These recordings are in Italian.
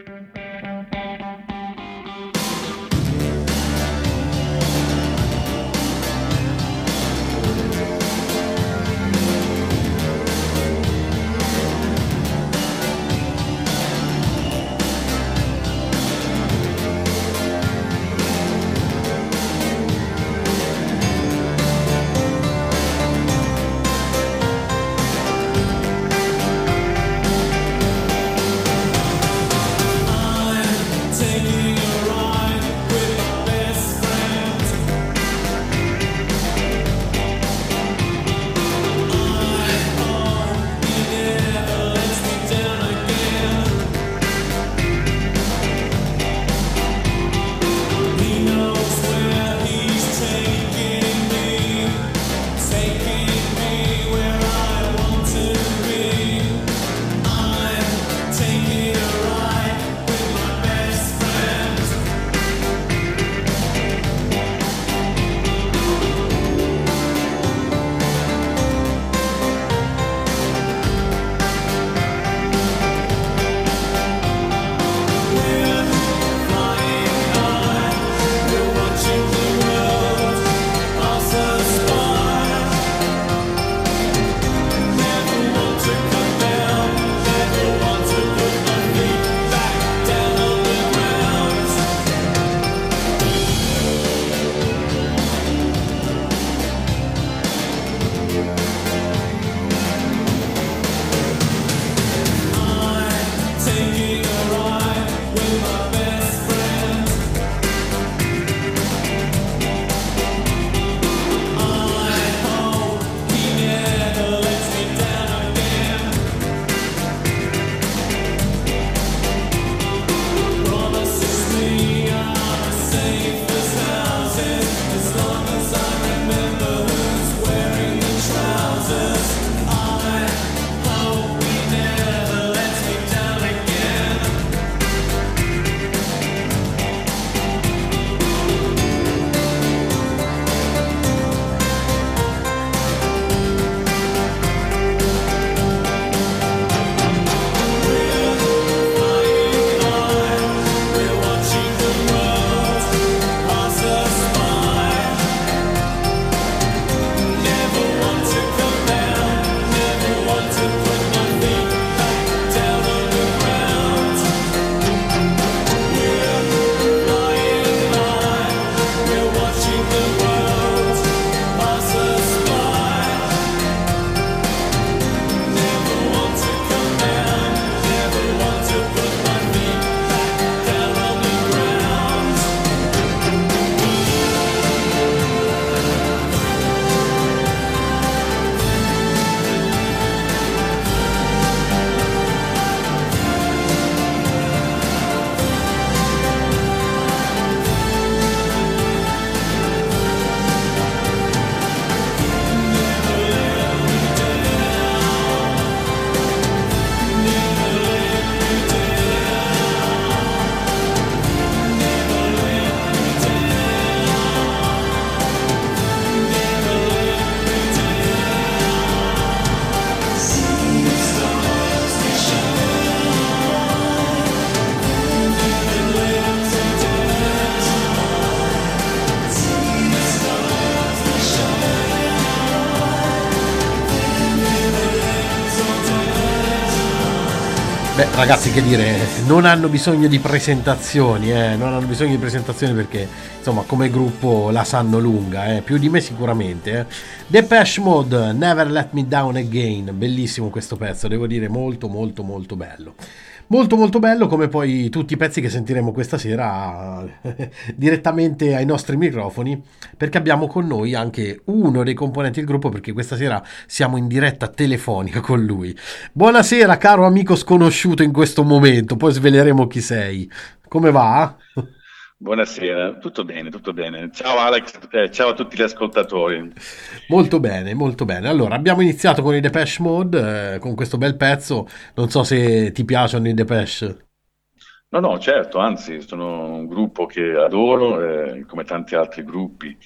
Beh, ragazzi, che dire, non hanno bisogno di presentazioni, non hanno bisogno di presentazioni perché, insomma, come gruppo la sanno lunga, più di me sicuramente. Depeche Mode, Never Let Me Down Again, bellissimo questo pezzo, devo dire, molto molto molto bello. Molto molto bello, come poi tutti i pezzi che sentiremo questa sera direttamente ai nostri microfoni, perché abbiamo con noi anche uno dei componenti del gruppo, perché questa sera siamo in diretta telefonica con lui. Buonasera caro amico sconosciuto in questo momento, poi sveleremo chi sei. Come va? Buonasera, tutto bene, tutto bene. Ciao Alex, ciao a tutti gli ascoltatori. Molto bene, molto bene. Allora, abbiamo iniziato con i Depeche Mode, con questo bel pezzo. Non so se ti piacciono i Depeche. No, no, certo, anzi, sono un gruppo che adoro, come tanti altri gruppi.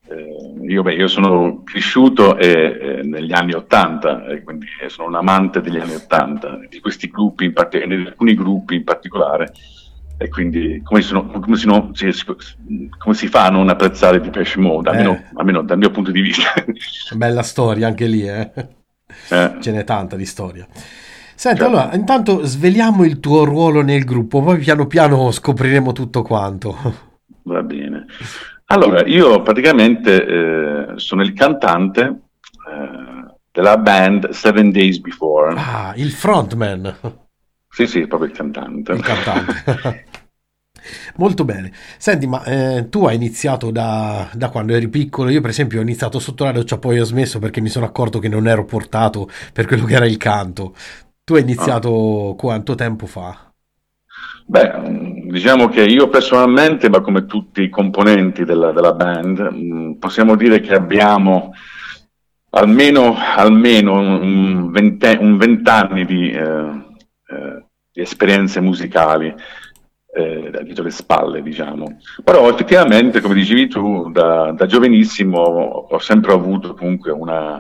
Io sono cresciuto negli anni '80, quindi sono un amante degli anni '80, di questi gruppi, di alcuni gruppi in particolare, e quindi come si fa a non apprezzare Depeche Mode, Eh, almeno dal mio punto di vista. bella storia anche lì, eh. Ce n'è tanta di storia. Senti, Certo, allora, intanto sveliamo il tuo ruolo nel gruppo, poi piano piano scopriremo tutto quanto. va bene. Allora, io praticamente sono il cantante della band Seven Days Before. Ah, il frontman, Sì, sì, proprio il cantante. il cantante. Molto bene. Senti, ma tu hai iniziato da quando eri piccolo? Io, per esempio, ho iniziato sotto la doccia, poi ho smesso perché mi sono accorto che non ero portato per quello che era il canto. Tu hai Ah. iniziato quanto tempo fa? Beh, diciamo che io personalmente, ma come tutti i componenti della band, possiamo dire che abbiamo almeno un 20 anni di esperienze musicali dietro le spalle, diciamo. Però effettivamente, come dicevi tu, da giovanissimo ho sempre avuto comunque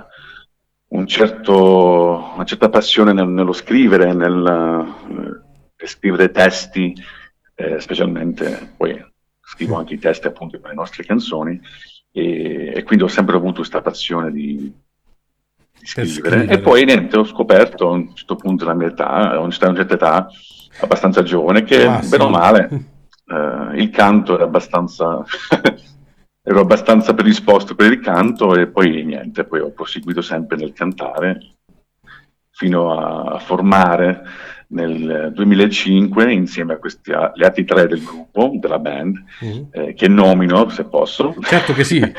una certa passione nello scrivere, scrivere testi, specialmente poi scrivo anche i testi appunto per le nostre canzoni, e quindi ho sempre avuto questa passione di Per scrivere. E scrivere. poi niente, ho scoperto a un certo punto della mia età, a una certa età, abbastanza giovane, che Ah, bene o sì. male il canto era abbastanza ero abbastanza predisposto per il canto, e poi niente, poi ho proseguito sempre nel cantare fino a formare nel 2005, insieme a gli altri tre del gruppo, della band, Mm. che nomino se posso. Certo che sì.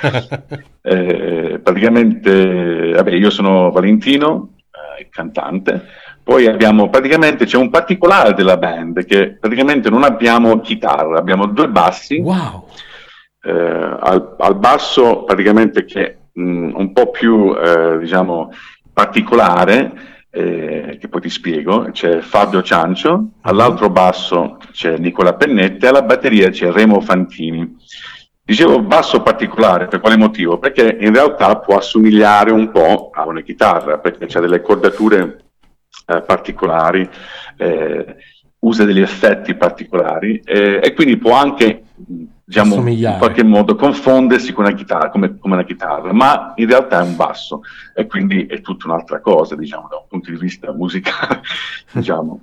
Praticamente, vabbè, io sono Valentino, il cantante. Poi c'è un particolare della band, che praticamente non abbiamo chitarra, abbiamo due bassi. Wow. Al basso praticamente, che è un po' più diciamo particolare, che poi ti spiego, c'è Fabio Ciancio, Mhm. all'altro basso c'è Nicola Pennette, e alla batteria c'è Remo Fantini. Dicevo basso particolare, per quale motivo? Perché in realtà può assomigliare un po' a una chitarra, perché c'ha delle cordature particolari, eh, usa degli effetti particolari, e quindi può anche, diciamo, in Assomigliare. qualche modo confondersi con una chitarra, come una chitarra, ma in realtà è un basso, e quindi è tutta un'altra cosa, diciamo, da un punto di vista musicale, diciamo.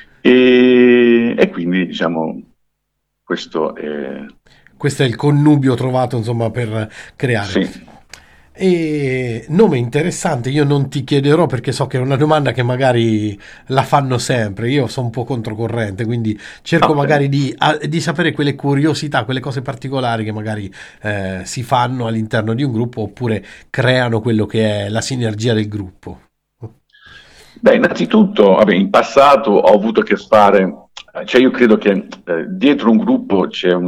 E quindi, diciamo, questo è... Questo è il connubio trovato, insomma, per creare. Sì, E nome interessante, io non ti chiederò perché so che è una domanda che magari la fanno sempre, io sono un po' controcorrente, quindi cerco ok. magari di sapere quelle curiosità, quelle cose particolari che magari si fanno all'interno di un gruppo oppure creano quello che è la sinergia del gruppo. Beh, innanzitutto, vabbè, in passato ho avuto a che fare, cioè io credo che dietro un gruppo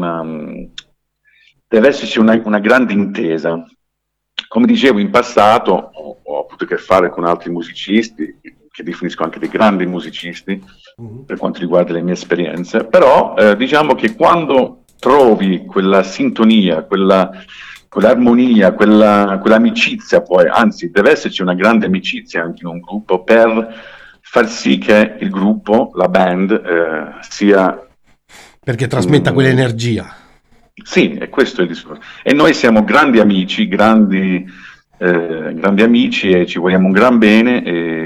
deve esserci una grande intesa. Come dicevo, in passato ho avuto a che fare con altri musicisti, che definisco anche dei grandi musicisti, Mhm. per quanto riguarda le mie esperienze, però diciamo che quando trovi quella sintonia, quell'armonia, quell'amicizia, poi, anzi, deve esserci una grande amicizia anche in un gruppo per far sì che il gruppo, la band, sia... Perché trasmetta mm, quell'energia. sì, e questo è il discorso. E noi siamo grandi amici, grandi amici, e ci vogliamo un gran bene.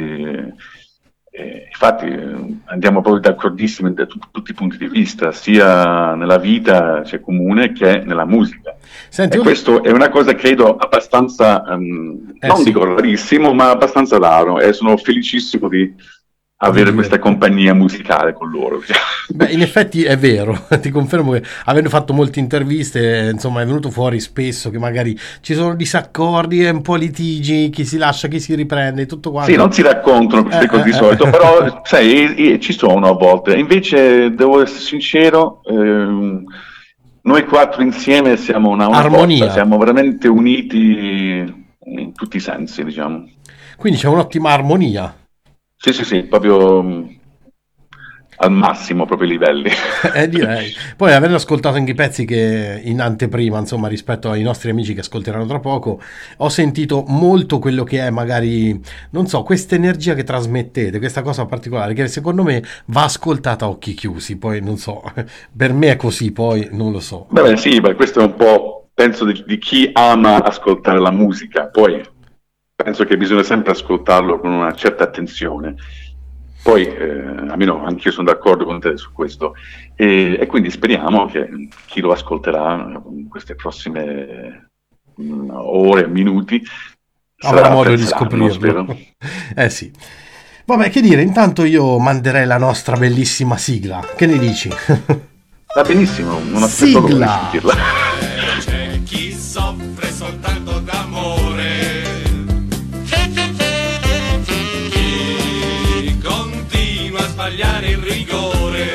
E infatti andiamo proprio d'accordissimo da tutti i punti di vista, sia nella vita, cioè, comune, che nella musica. Senti, E questo è una cosa, credo, abbastanza, non sì. dico rarissimo, ma abbastanza raro, e sono felicissimo di Di avere questa dire. compagnia musicale con loro. Beh, in effetti è vero, ti confermo che avendo fatto molte interviste, insomma, è venuto fuori spesso che magari ci sono disaccordi e un po' litigi, chi si lascia, chi si riprende, tutto Sì, quanto. non si raccontano queste cose di solito, però sai, ci sono a volte. Invece, devo essere sincero, noi quattro insieme siamo una forza, Armonia. siamo veramente uniti in tutti i sensi, diciamo. Quindi c'è un'ottima armonia. Sì, sì, sì, proprio al massimo proprio i livelli. Direi. Poi avendo ascoltato anche i pezzi che in anteprima, insomma, rispetto ai nostri amici che ascolteranno tra poco, ho sentito molto quello che è magari, non so, questa energia che trasmettete, questa cosa particolare che secondo me va ascoltata a occhi chiusi, poi non so, per me è così, poi non lo so. Beh, sì, ma questo è un po', penso, di chi ama ascoltare la musica, poi penso che bisogna sempre ascoltarlo con una certa attenzione. Poi, almeno anch'io sono d'accordo con te su questo, e quindi speriamo che chi lo ascolterà in queste prossime ore, minuti, Avrà modo di scoprirlo. Sì. Vabbè, che dire, intanto io manderei la nostra bellissima sigla. Che ne dici? Va benissimo, non aspetto l'ora di sentirla. C'è chi soffre soltanto d'amore, chi continua a sbagliare il rigore,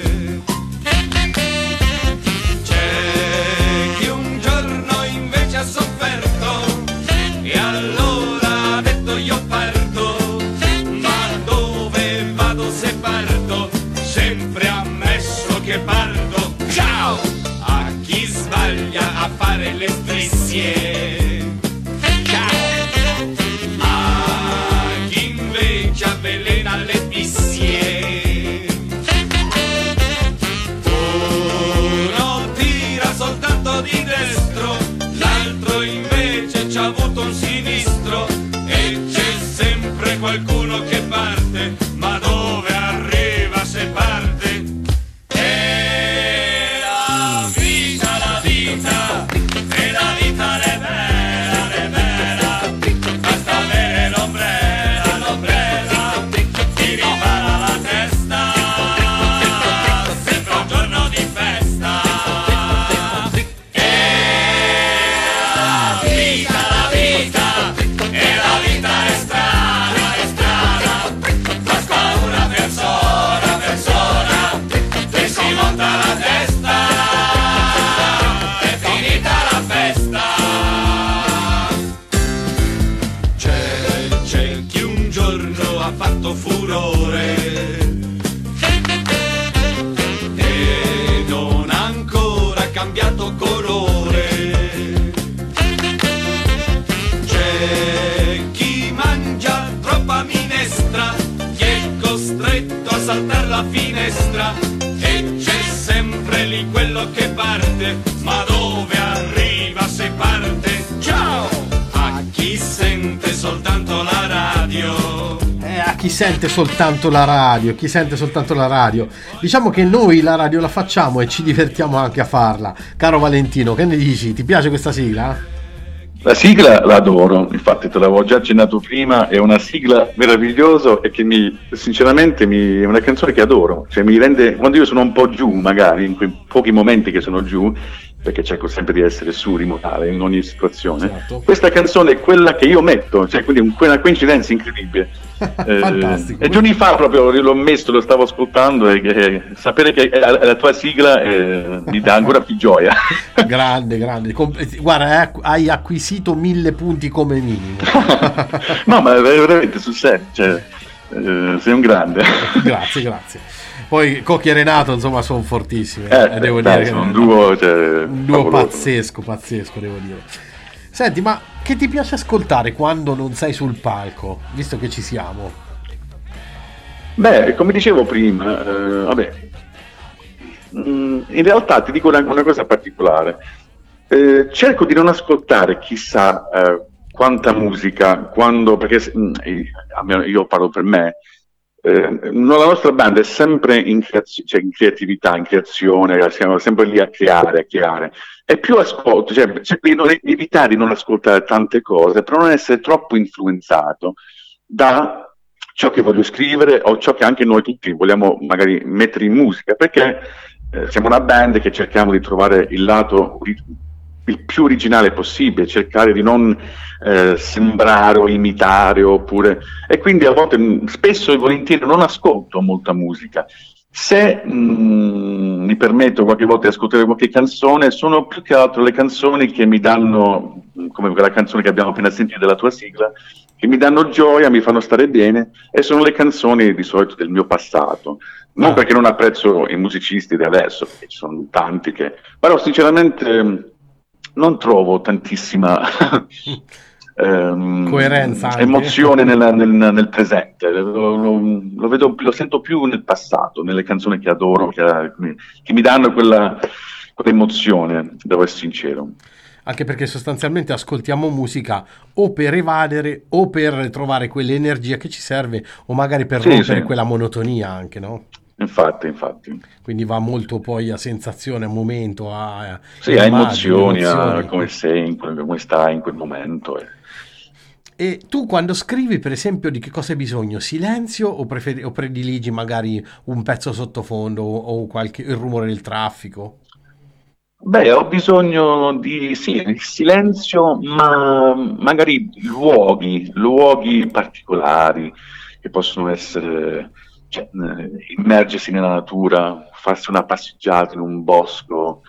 c'è chi un giorno invece ha sofferto e allora ha detto io parto, ma dove vado se parto, sempre ammesso che parto, ciao! A chi sbaglia a fare le strisce, ciao! A chi invece avvelena le bissie, uno tira soltanto di destro, l'altro invece c'ha avuto un sinistro, e c'è sempre qualcuno che parte, ma dove arriva se parte? E la vita, e la vita è bella, basta avere l'ombrella, ti ripara la testa, sembra un giorno di festa. E la vita, e la vita è strana, fa paura persona, e si monta la testa, è finita la festa. C'è chi un giorno ha fatto furore e non ha ancora cambiato colore, c'è chi mangia troppa minestra, chi è costretto a saltare la finestra, e c'è sempre lì quello che parte, ma dove arriva se parte? Ciao! A chi sente soltanto la radio, A chi sente soltanto la radio, chi sente soltanto la radio. Diciamo che noi la radio la facciamo e ci divertiamo anche a farla. Caro Valentino, che ne dici? Ti piace questa sigla? La sigla la adoro, infatti te l'avevo già accennato prima, è una sigla meravigliosa e che sinceramente è una canzone che adoro, cioè mi rende, quando io sono un po' giù, magari in quei pochi momenti che sono giù, perché cerco sempre di essere su, rimorale in ogni situazione, certo. Questa canzone è quella che io metto, cioè quindi una coincidenza incredibile. Fantastico. E giorni fa proprio l'ho messo, lo stavo ascoltando e sapere che è la tua sigla mi dà ancora più gioia. Grande. Guarda, hai acquisito 1000 punti come minimo. No, ma veramente sul serio, cioè, sei un grande. Grazie. Poi Cocchi e Renato, insomma, sono fortissimi. Devo dai, dire sono che un duo pazzesco, devo dire. Senti, ma che ti piace ascoltare quando non sei sul palco, visto che ci siamo? Beh, come dicevo prima, vabbè, in realtà ti dico una cosa particolare. Cerco di non ascoltare chissà quanta musica, perché almeno io parlo per me, la nostra banda è sempre in creatività, in creazione, siamo sempre lì a creare. E più ascolto, cerco di evitare di non ascoltare tante cose per non essere troppo influenzato da ciò che voglio scrivere o ciò che anche noi tutti vogliamo magari mettere in musica, perché siamo una band che cerchiamo di trovare il lato il più originale possibile, cercare di non sembrare o imitare oppure, e quindi a volte spesso e volentieri non ascolto molta musica. Se mi permetto qualche volta di ascoltare qualche canzone, sono più che altro le canzoni che mi danno, come quella canzone che abbiamo appena sentito della tua sigla, che mi danno gioia, mi fanno stare bene, e sono le canzoni di solito del mio passato. Non perché non apprezzo i musicisti di adesso, perché ci sono tanti che... Però sinceramente non trovo tantissima coerenza anche. Emozione nel presente. Lo vedo, lo sento più nel passato, nelle canzoni che adoro, che mi danno quella emozione, devo essere sincero. Anche perché sostanzialmente ascoltiamo musica o per evadere o per trovare quell'energia che ci serve, o magari per rompere quella monotonia anche, no? Infatti. Quindi va molto poi a sensazione, a momento, a emozioni, a come sei, come stai in quel momento. E tu quando scrivi, per esempio, di che cosa hai bisogno? Silenzio o prediligi magari un pezzo sottofondo o il rumore del traffico? Beh, ho bisogno di silenzio, ma magari luoghi particolari che possono essere, immergersi nella natura, farsi una passeggiata in un bosco,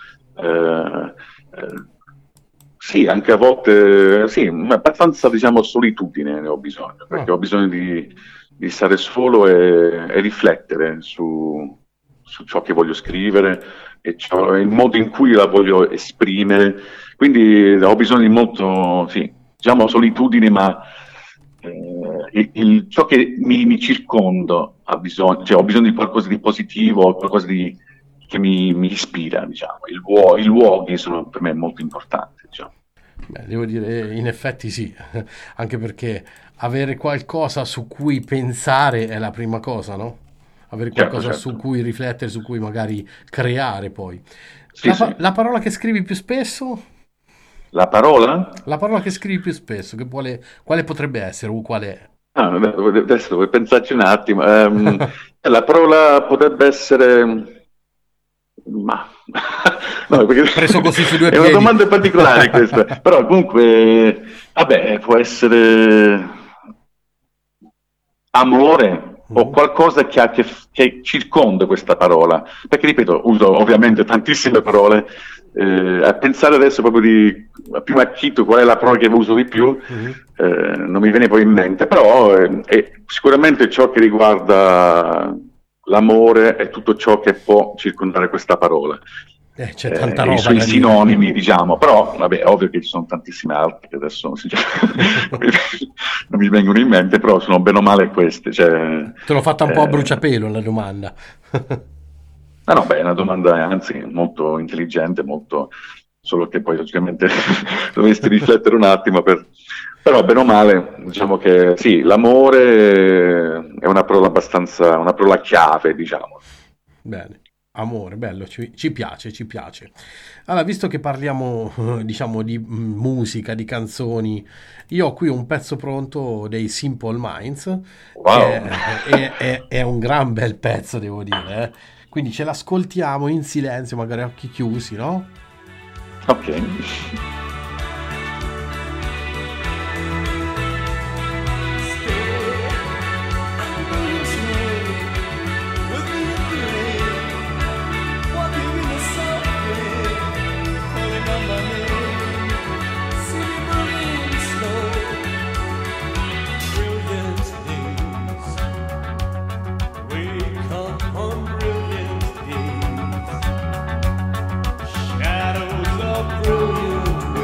sì, anche a volte, abbastanza, diciamo, solitudine ne ho bisogno, perché ho bisogno di stare solo e riflettere su ciò che voglio scrivere e il modo in cui la voglio esprimere. Quindi ho bisogno di molto, diciamo, solitudine, ma ciò che mi circonda ha bisogno, ho bisogno di qualcosa di positivo, qualcosa che mi ispira, diciamo. I luoghi sono per me molto importanti, diciamo. Beh, devo dire, in effetti sì, anche perché avere qualcosa su cui pensare è la prima cosa, no? Avere qualcosa su cui riflettere, su cui magari creare poi. La parola che scrivi più spesso? La parola? La parola che scrivi più spesso, quale potrebbe essere o qual è? Adesso devo pensarci un attimo. La parola potrebbe essere... No, perché preso così su due piedi. È una domanda particolare questa. Però comunque, può essere amore o qualcosa che circonda questa parola, perché ripeto, uso ovviamente tantissime parole, a pensare adesso proprio di prima acchito qual è la parola che uso di più, non mi viene poi in mente, però è sicuramente ciò che riguarda l'amore è tutto ciò che può circondare questa parola. C'è tanta roba, i suoi sinonimi, diciamo, però vabbè, ovvio che ci sono tantissime altre che adesso non mi vengono in mente, però sono bene o male queste. Te l'ho fatta un po' a bruciapelo la domanda. No, è una domanda anzi molto intelligente, solo che poi logicamente dovresti riflettere un attimo, però bene o male, diciamo che sì, l'amore è una parola chiave, diciamo. Bene. Amore, bello, ci piace. Allora, visto che parliamo, diciamo, di musica, di canzoni, io ho qui un pezzo pronto dei Simple Minds, wow. che è un gran bel pezzo, devo dire. Quindi ce l'ascoltiamo in silenzio, magari a occhi chiusi, no? Ok. Shadows of brilliant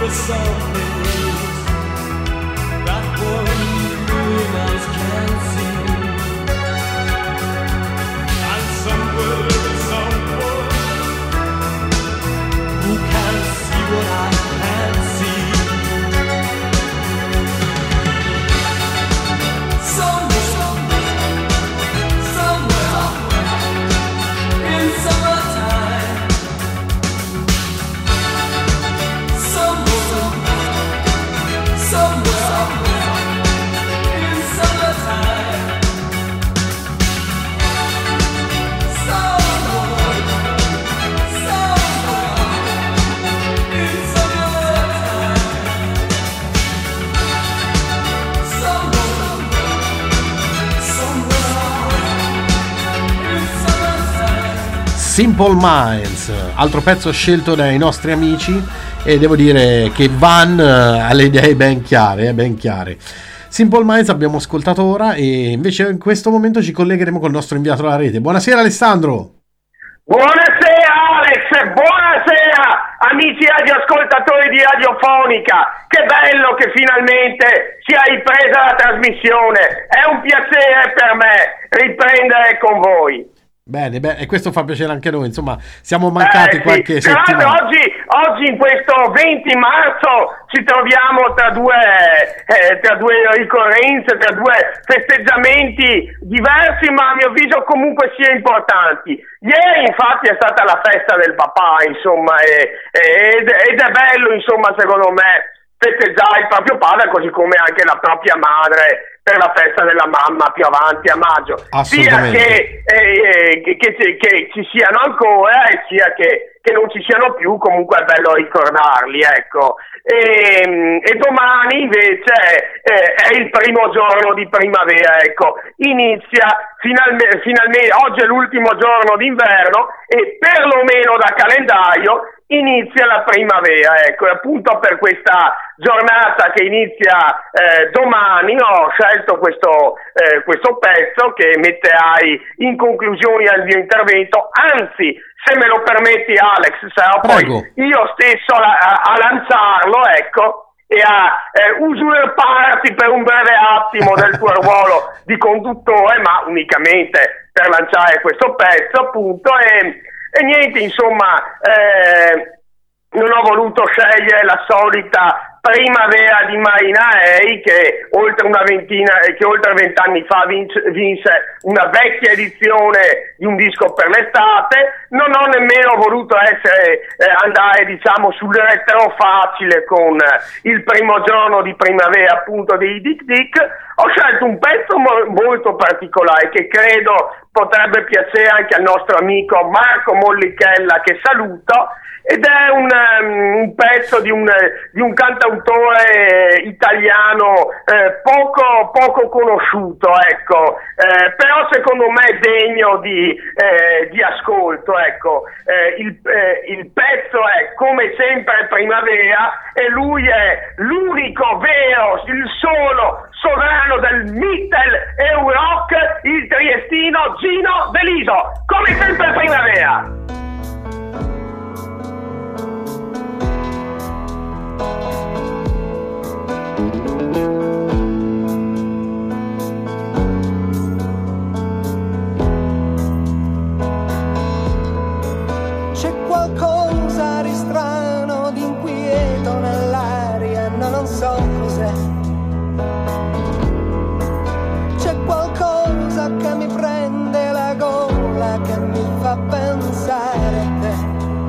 for some things that only eyes can see, and someone who can see what I can't see. Simple Minds, altro pezzo scelto dai nostri amici, e devo dire che Van ha le idee ben chiare, ben chiare. Simple Minds abbiamo ascoltato ora, e invece in questo momento ci collegheremo col nostro inviato alla rete. Buonasera Alessandro. Buonasera Alex, buonasera amici radioascoltatori di Radiofonica. Che bello che finalmente sia ripresa la trasmissione, è un piacere per me riprendere con voi. Bene, e questo fa piacere anche noi, insomma, siamo mancati qualche settimana. Oggi in questo 20 marzo ci troviamo tra due ricorrenze, tra due festeggiamenti diversi, ma a mio avviso comunque sia importanti. Ieri infatti è stata la festa del papà, insomma, ed è bello, insomma, secondo me, festeggiare il proprio padre, così come anche la propria madre per la festa della mamma più avanti a maggio, sia che ci siano ancora e sia che non ci siano più, comunque è bello ricordarli, ecco. E domani invece è il primo giorno di primavera, ecco, inizia finalmente, oggi è l'ultimo giorno d'inverno e perlomeno da calendario inizia la primavera, ecco, e appunto per questa giornata che inizia domani ho scelto questo pezzo che metterai in conclusione al mio intervento, anzi, se me lo permetti Alex, sarò poi io stesso a lanciarlo, ecco, e a usurparti per un breve attimo del tuo ruolo di conduttore, ma unicamente per lanciare questo pezzo, appunto, e niente, insomma, non ho voluto scegliere la solita primavera di Marina Hay, che oltre 20 anni fa vinse una vecchia edizione di un disco per l'estate. Non ho nemmeno voluto andare, diciamo, sul retro facile con il primo giorno di primavera, appunto, dei Dick Dick. Ho scelto un pezzo molto particolare che credo potrebbe piacere anche al nostro amico Marco Mollichella, che saluto, ed è un pezzo di un cantautore italiano poco conosciuto, ecco, però secondo me degno di ascolto, ecco. Il pezzo è Come sempre primavera e lui è l'unico vero, il solo sovrano del Mittel Eurock, il triestino Gino Deliso. Come sempre primavera. C'è qualcosa di strano, di inquieto nell'aria, non so cos'è. C'è qualcosa che mi prende la gola, che mi fa pensare a te.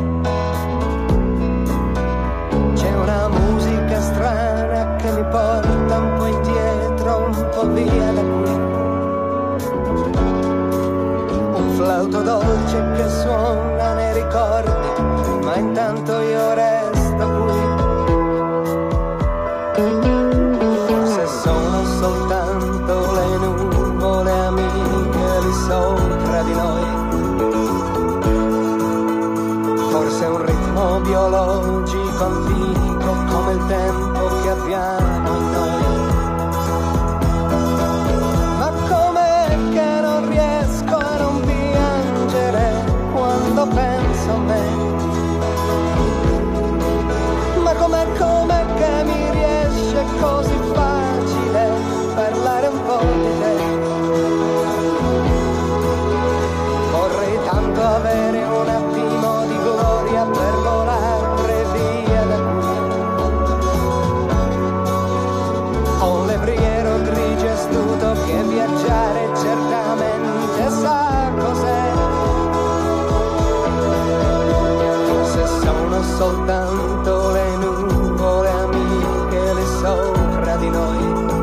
C'è una musica strana che mi porta un po' indietro, un po' via da qui. Un flauto dolce che suona nei ricordi, ma intanto io resto qui. Forse sono soltanto le nuvole amiche lì sopra di noi. Forse un ritmo biologico antico come il tempo che abbiamo in noi. Ma com'è che non riesco a non piangere quando penso a me? Ma com'è così facile parlare un po' di te. Vorrei tanto avere un attimo di gloria per volare via da qui. Ho un levriero grigio e astuto che viaggiare certamente sa cos'è. Forse sono soltanto le nuvole amiche lì sopra di noi.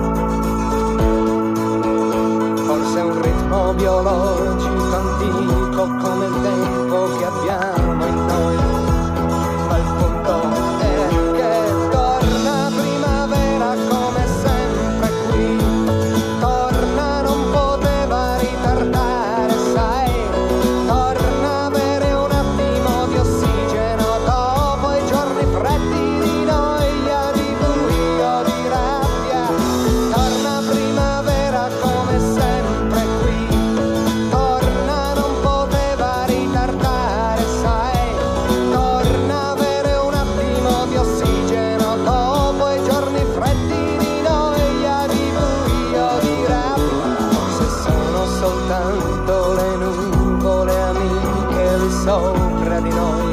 Forse un ritmo biologico antico come il tempo che abbiamo in noi. Ma il punto è che torna primavera come sempre qui. Torna, non poteva ritardare, sai. Torna a avere un attimo di ossigeno dopo i giorni freddi di noia, di buio, di rabbia. Torna primavera come sempre qui. Torna, non poteva ritardare, sai. Torna a avere un attimo di ossigeno dopo i giorni freddi di noia, di buio, di rabbia. Forse sono soltanto le nuvole amiche lì sopra di noi.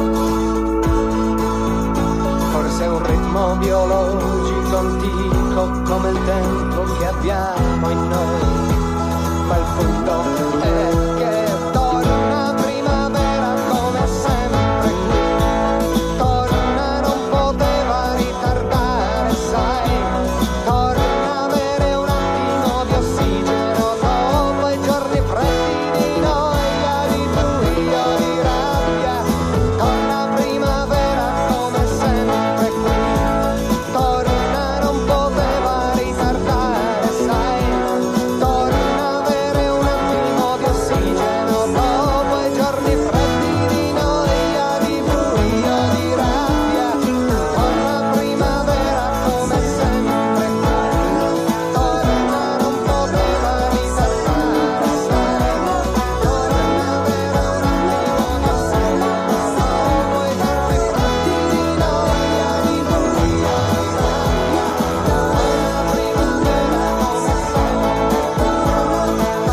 Forse è un ritmo biologico antico come il tempo che abbiamo in noi. Ma il punto è che torna primavera come sempre qui. Torna, non poteva ritardare, sai. Torna a avere un attimo di ossigeno dopo i giorni freddi di noia, di buio, di rabbia. Torna primavera come sempre qui. Torna, non poteva ritardare, sai. Torna a avere un attimo di ossigeno dopo i giorni freddi di noia, di buio, di rabbia. Torna primavera come sempre qui. Torna, non poteva ritardare, sai. Torna a avere un attimo di ossigeno dopo i giorni freddi di noia, di buio, di rabbia. Torna primavera come sempre.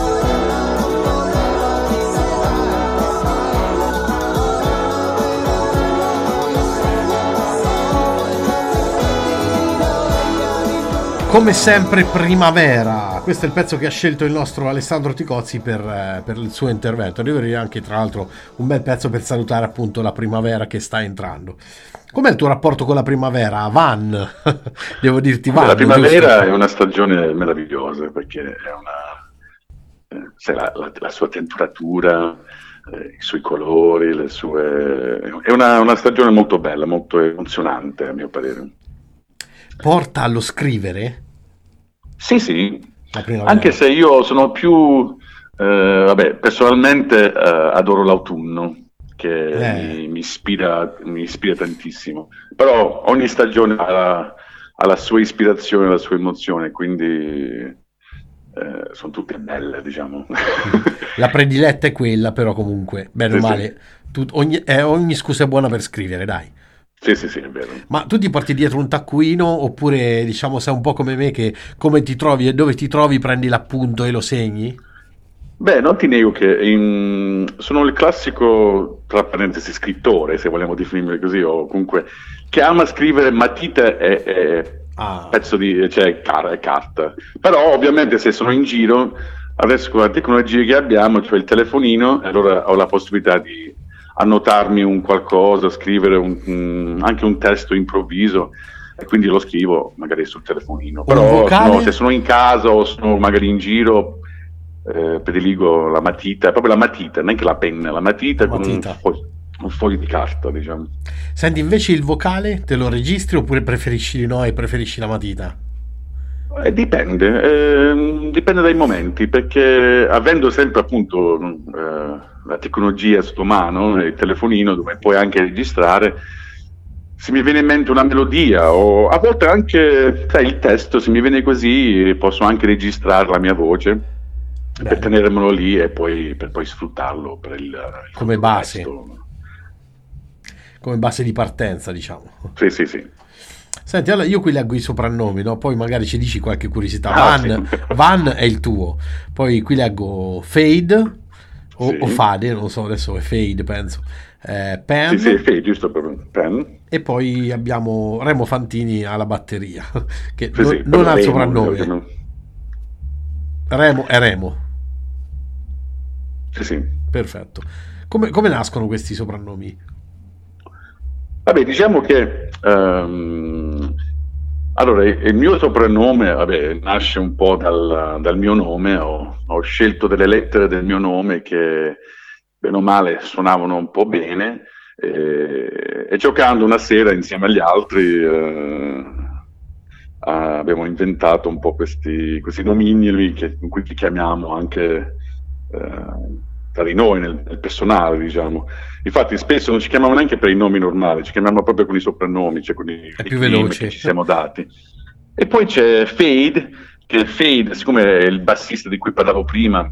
Come sempre primavera, questo è il pezzo che ha scelto il nostro Alessandro Ticozzi per il suo intervento. Devo dire anche tra l'altro un bel pezzo per salutare appunto la primavera che sta entrando. Com'è il tuo rapporto con la primavera, Van? Devo dirti Van. La primavera giusto? è una stagione meravigliosa perché è sai, la sua temperatura, i suoi colori, è una stagione molto bella, molto emozionante a mio parere. Porta allo scrivere? Sì, La primavera. anche se io sono più, personalmente adoro l'autunno, che mi ispira tantissimo, però ogni stagione ha la sua ispirazione, la sua emozione, quindi sono tutte belle, diciamo. La prediletta è quella, però comunque, bene o Sì, male, ogni scusa è buona per scrivere, dai. Sì, è vero. Ma tu ti porti dietro un taccuino oppure diciamo sei un po' come me che come ti trovi e dove ti trovi prendi l'appunto e lo segni? Beh, non ti nego che sono il classico, tra parentesi, scrittore, se vogliamo definirmi così, o comunque che ama scrivere matita e pezzo di carta. Però ovviamente se sono in giro, adesso con la tecnologia che abbiamo, cioè il telefonino, allora ho la possibilità di annotarmi un qualcosa, scrivere anche un testo improvviso, e quindi lo scrivo magari sul telefonino. Però se sono in casa o sono magari in giro, prediligo la matita, proprio la matita, neanche la penna, la matita con un foglio di carta, diciamo. Senti, invece il vocale te lo registri oppure preferisci di no e preferisci la matita? Dipende dai momenti, perché avendo sempre appunto la tecnologia sotto mano, il telefonino dove puoi anche registrare, se mi viene in mente una melodia o a volte anche il testo, se mi viene così posso anche registrare la mia voce per tenermelo lì e per poi sfruttarlo per il come base testo. come base di partenza, diciamo. Sì. Senti, allora io qui leggo i soprannomi, no? Poi magari ci dici qualche curiosità. Sì. Van è il tuo. Poi qui leggo Fade Sì. o Fade, non so, adesso è Fade, penso. Pen. Sì, Fade, giusto per Pen. E poi abbiamo Remo Fantini alla batteria, che Sì, non ha il Remo, soprannome. Remo è Remo. Sì. Perfetto. Come nascono questi soprannomi? Vabbè, diciamo che allora il mio soprannome, vabbè, nasce un po' dal mio nome. Ho scelto delle lettere del mio nome che bene o male suonavano un po' bene, e giocando una sera insieme agli altri abbiamo inventato un po' questi nomignoli in cui ci chiamiamo anche tra di noi nel personale, diciamo. Infatti spesso non ci chiamiamo neanche per i nomi normali, ci chiamiamo proprio con i soprannomi, cioè con i più nickname veloce che ci siamo dati. E poi c'è Fade, che Fade, siccome è il bassista di cui parlavo prima,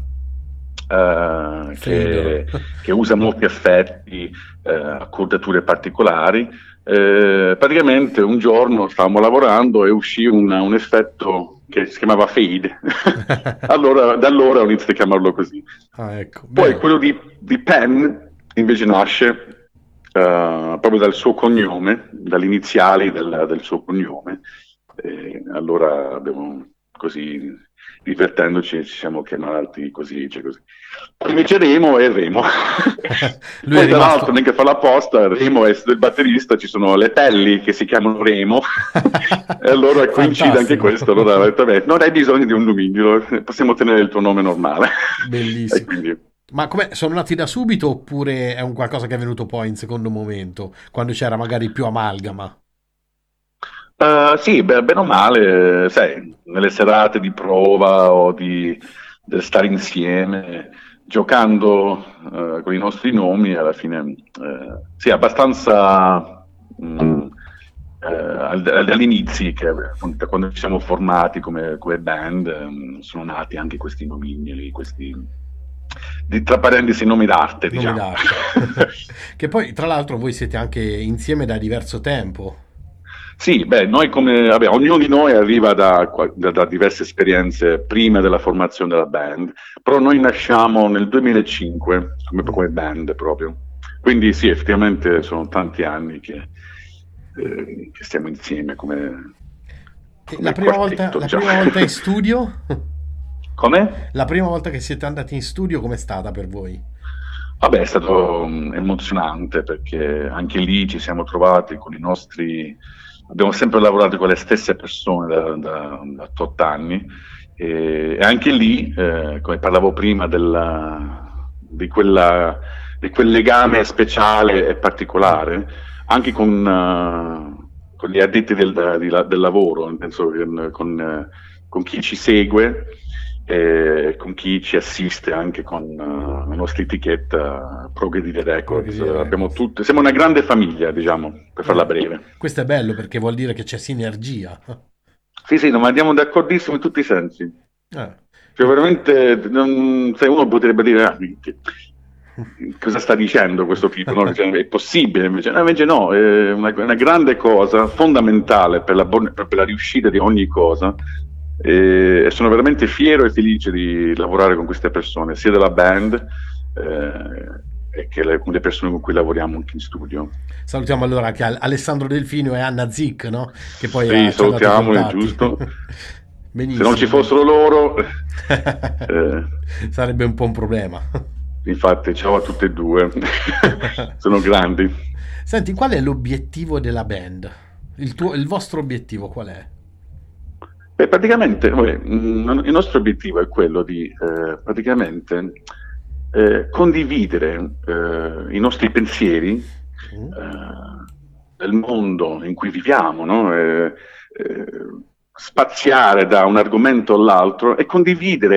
che usa molti effetti, accordature particolari, praticamente un giorno stavamo lavorando e uscì un effetto che si chiamava Fade. Allora, da allora ho iniziato a chiamarlo così. Ecco. Poi Bene. quello di Penn invece nasce proprio dal suo cognome, dalle iniziali del suo cognome. Allora abbiamo così, divertendoci, ci siamo chiamati così, cioè così. Poi invece Remo è Remo. Lui Poi è tra rimasto... l'altro, neanche fa l'apposta, Remo è il batterista, ci sono le pelli che si chiamano Remo, e allora coincide anche questo. Allora ho detto, beh, non hai bisogno di un nomignolo, possiamo tenere il tuo nome normale. Bellissimo. E quindi... Ma com'è? Sono nati da subito oppure è un qualcosa che è venuto poi in secondo momento, quando c'era magari più amalgama? Sì, bene o male, sai, nelle serate di prova o del stare insieme, giocando con i nostri nomi, alla fine, sì, abbastanza agli inizi, da quando ci siamo formati come band, sono nati anche questi nomignoli, tra parentesi, nomi d'arte, Nome diciamo. d'arte. Che poi, tra l'altro, voi siete anche insieme da diverso tempo. Sì, beh, noi vabbè, ognuno di noi arriva da diverse esperienze prima della formazione della band, però noi nasciamo nel 2005 come band proprio. Quindi sì, effettivamente sono tanti anni che stiamo insieme come La prima quartetto, diciamo. prima volta in studio? Come? La prima volta che siete andati in studio, com'è stata per voi? Vabbè, è stato emozionante, perché anche lì ci siamo trovati con i nostri... Abbiamo sempre lavorato con le stesse persone da 8 anni, e anche lì, come parlavo prima, di quel legame speciale e particolare, anche con gli addetti del lavoro, nel senso che con chi ci segue, con chi ci assiste, anche con la nostra etichetta Progressive Records. Siamo una grande famiglia, diciamo, per farla breve. Questo è bello perché vuol dire che c'è sinergia. Sì, no, ma andiamo d'accordissimo in tutti i sensi. Cioè, veramente, se uno potrebbe dire cosa sta dicendo questo tipo, no? Cioè, è possibile, invece no, è una grande cosa, fondamentale per la riuscita di ogni cosa. E sono veramente fiero e felice di lavorare con queste persone, sia della band e che con le persone con cui lavoriamo anche in studio. Salutiamo allora anche Alessandro Delfino e Anna Zic, no? Che poi sì, salutiamo, è giusto. Benissimo. Se non ci fossero loro sarebbe un po' un problema. Infatti, ciao a tutte e due. Sono grandi. Senti, qual è l'obiettivo della band? Il vostro obiettivo qual è? Beh, praticamente il nostro obiettivo è quello di praticamente condividere i nostri pensieri del mondo in cui viviamo, no? Spaziare da un argomento all'altro e condividere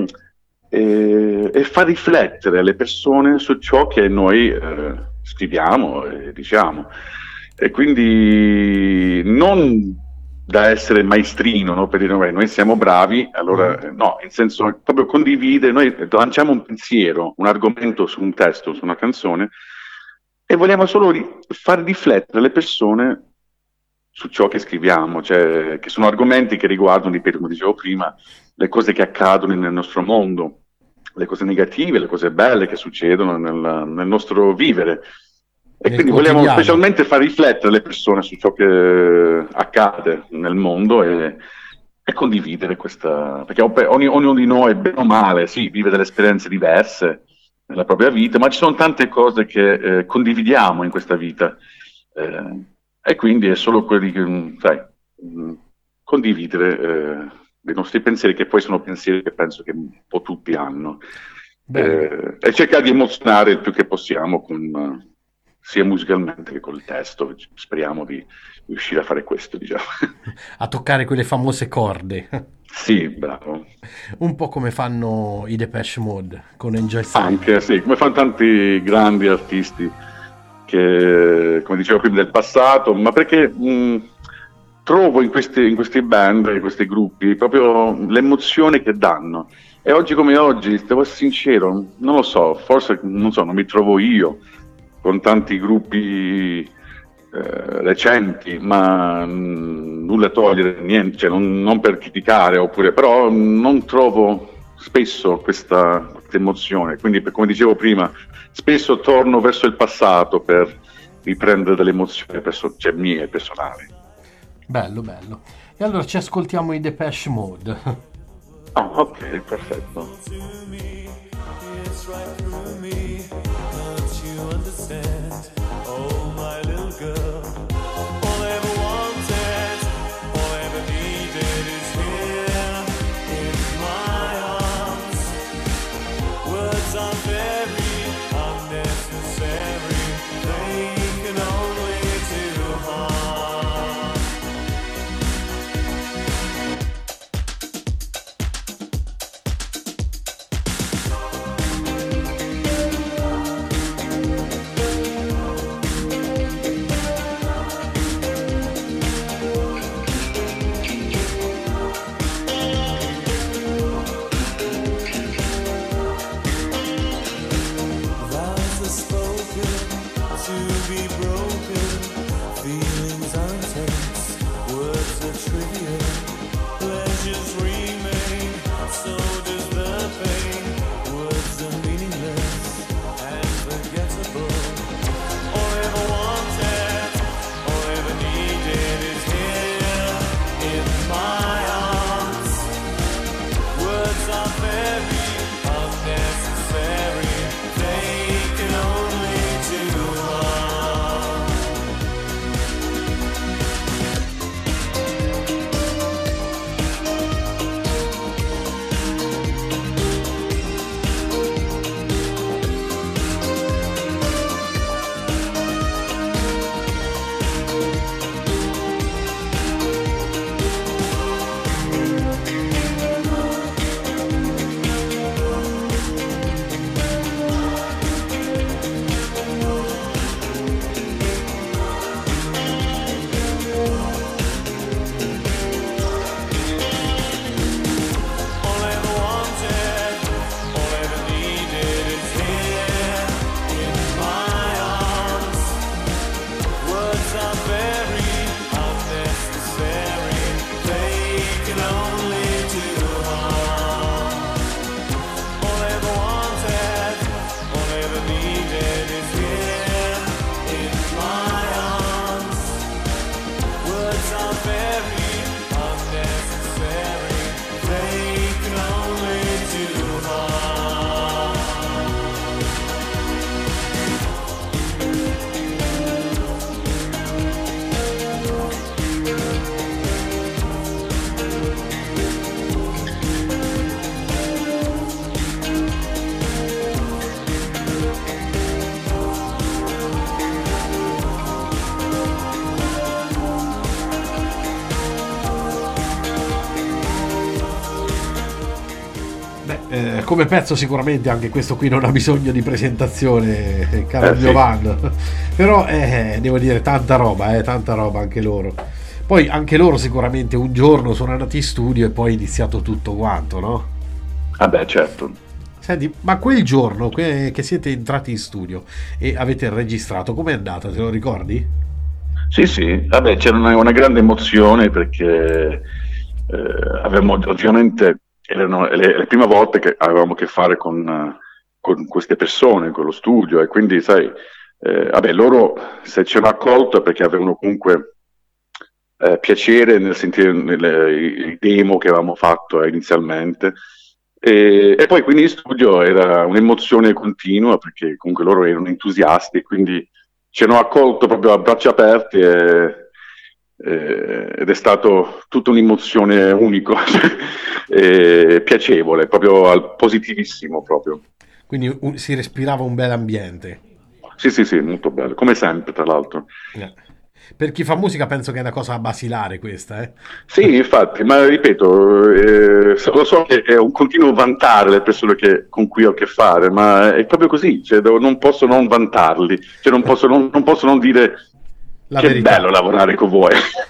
e far riflettere le persone su ciò che noi scriviamo e diciamo. E quindi non da essere maestrino, no? Per dire noi siamo bravi, allora no, in senso proprio condivide, noi lanciamo un pensiero, un argomento su un testo, su una canzone, e vogliamo solo far riflettere le persone su ciò che scriviamo, cioè che sono argomenti che riguardano, ripeto, come dicevo prima, le cose che accadono nel nostro mondo, le cose negative, le cose belle che succedono nel nostro vivere. E quindi vogliamo specialmente far riflettere le persone su ciò che accade nel mondo e condividere questa, perché ognuno di noi, bene o male, sì, vive delle esperienze diverse nella propria vita, ma ci sono tante cose che condividiamo in questa vita, e quindi è solo quelli che, sai, condividere dei nostri pensieri, che poi sono pensieri che penso che un po' tutti hanno, e cercare di emozionare il più che possiamo sia musicalmente che col testo. Speriamo di riuscire a fare questo, diciamo. A toccare quelle famose corde. Sì, bravo. Un po' come fanno i Depeche Mode con Enjoy Silence. Anche, sì, come fanno tanti grandi artisti che, come dicevo prima, del passato, ma perché trovo in questi band, in questi gruppi, proprio l'emozione che danno. E oggi come oggi, devo essere sincero, non lo so, forse, non so, non mi trovo io con tanti gruppi recenti, ma nulla a togliere, niente, cioè non per criticare, oppure, però non trovo spesso questa emozione, quindi come dicevo prima, spesso torno verso il passato per riprendere delle emozioni cioè, mie personali. Bello. E allora ci ascoltiamo i Depeche Mode. Ok, perfetto. Come pezzo sicuramente anche questo qui non ha bisogno di presentazione, caro mio Van, però devo dire tanta roba anche loro. Poi anche loro sicuramente un giorno sono andati in studio e poi è iniziato tutto quanto, no? Ah beh, certo. Senti, ma quel giorno che siete entrati in studio e avete registrato, com'è andata, te lo ricordi? Sì, sì, vabbè, c'era una grande emozione perché avevamo ovviamente erano le prime volte che avevamo a che fare con queste persone, con lo studio, e quindi sai, vabbè, loro se ci hanno accolto è perché avevano comunque piacere nel sentire i demo che avevamo fatto inizialmente. E poi quindi in studio era un'emozione continua perché comunque loro erano entusiasti, quindi ci hanno accolto proprio a braccia aperte ed è stato tutta un'emozione unico, piacevole, proprio positivissimo proprio. Quindi si respirava un bel ambiente. Sì, sì, sì, molto bello, come sempre tra l'altro. Eh. Per chi fa musica penso che è una cosa basilare questa, eh? Sì, infatti, ma ripeto, lo so che è un continuo vantare le persone con cui ho a che fare, ma è proprio così, cioè, non posso non vantarli, cioè, non posso non dire La che verità. bello lavorare con voi.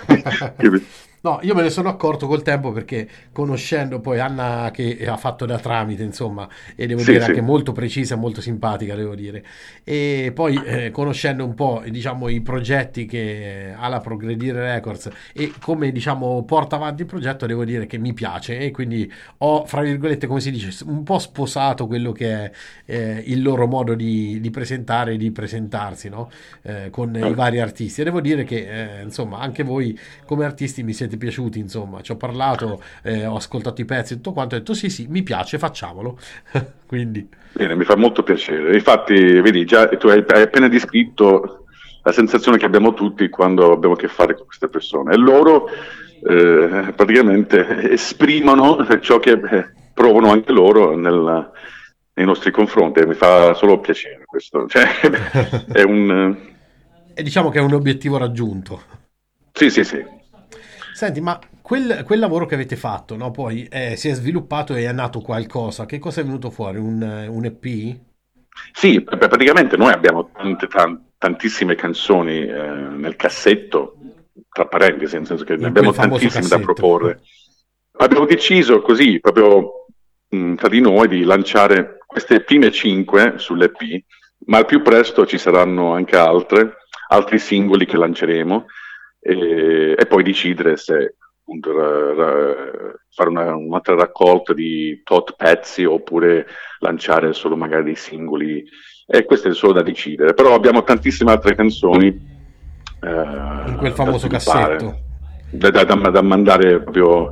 No, io me ne sono accorto col tempo perché conoscendo poi Anna che ha fatto da tramite, insomma, e devo Sì, dire sì. anche molto precisa e molto simpatica, devo dire. E poi conoscendo un po', diciamo, i progetti che ha la Progredire Records e come, diciamo, porta avanti il progetto, devo dire che mi piace e quindi ho, fra virgolette, come si dice, un po' sposato quello che è il loro modo di presentare e di presentarsi, no? Con i vari artisti. E devo dire che, insomma, anche voi come artisti mi siete piaciuti, insomma, ci ho parlato, ho ascoltato i pezzi e tutto quanto, ho detto sì, sì, mi piace, facciamolo. Quindi, Bene, mi fa molto piacere. Infatti, vedi, già tu hai appena descritto la sensazione che abbiamo tutti quando abbiamo a che fare con queste persone. E loro praticamente esprimono ciò che provano anche loro nei nostri confronti. E mi fa solo piacere questo. Cioè, è un... e diciamo che è un obiettivo raggiunto. Sì, sì, sì. Senti, ma quel lavoro che avete fatto, no? Poi si è sviluppato e è nato qualcosa. Che cosa è venuto fuori? Un EP? Sì, praticamente noi abbiamo tantissime canzoni nel cassetto, tra parentesi, nel senso che ne In quel abbiamo famoso tantissime da cassetto. proporre. Abbiamo deciso così, proprio tra di noi, di lanciare queste prime 5 sull'EP, ma al più presto ci saranno anche altri singoli che lanceremo e poi decidere se appunto, fare un'altra raccolta di tot pezzi oppure lanciare solo magari dei singoli, e questo è solo da decidere, però abbiamo tantissime altre canzoni In quel da famoso sviluppare, cassetto. da mandare proprio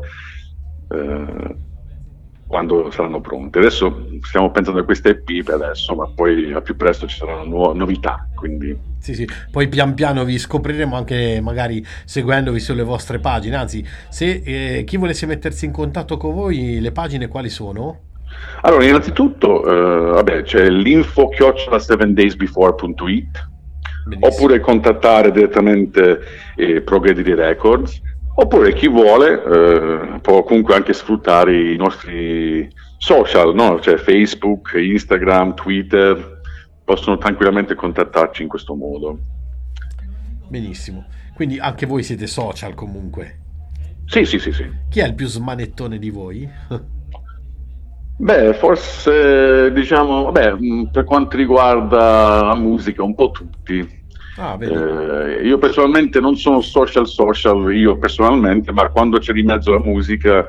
quando saranno pronte. Adesso stiamo pensando a queste EP per adesso, ma poi al più presto ci saranno novità, quindi Sì, sì. Poi pian piano vi scopriremo anche magari seguendovi sulle vostre pagine. Anzi, se chi volesse mettersi in contatto con voi, le pagine quali sono? allora, innanzitutto, vabbè, c'è l'info@7daysbefore.it, Benissimo. oppure contattare direttamente Progredity Records, oppure chi vuole può comunque anche sfruttare i nostri social, no? Cioè Facebook, Instagram, Twitter, possono tranquillamente contattarci in questo modo. Benissimo. Quindi anche voi siete social comunque. Sì, sì, sì, sì. Chi è il più smanettone di voi? Beh, forse diciamo, vabbè, per quanto riguarda la musica, un po' tutti. Ah, vedi. Io personalmente non sono social, io personalmente, ma quando c'è di mezzo la musica,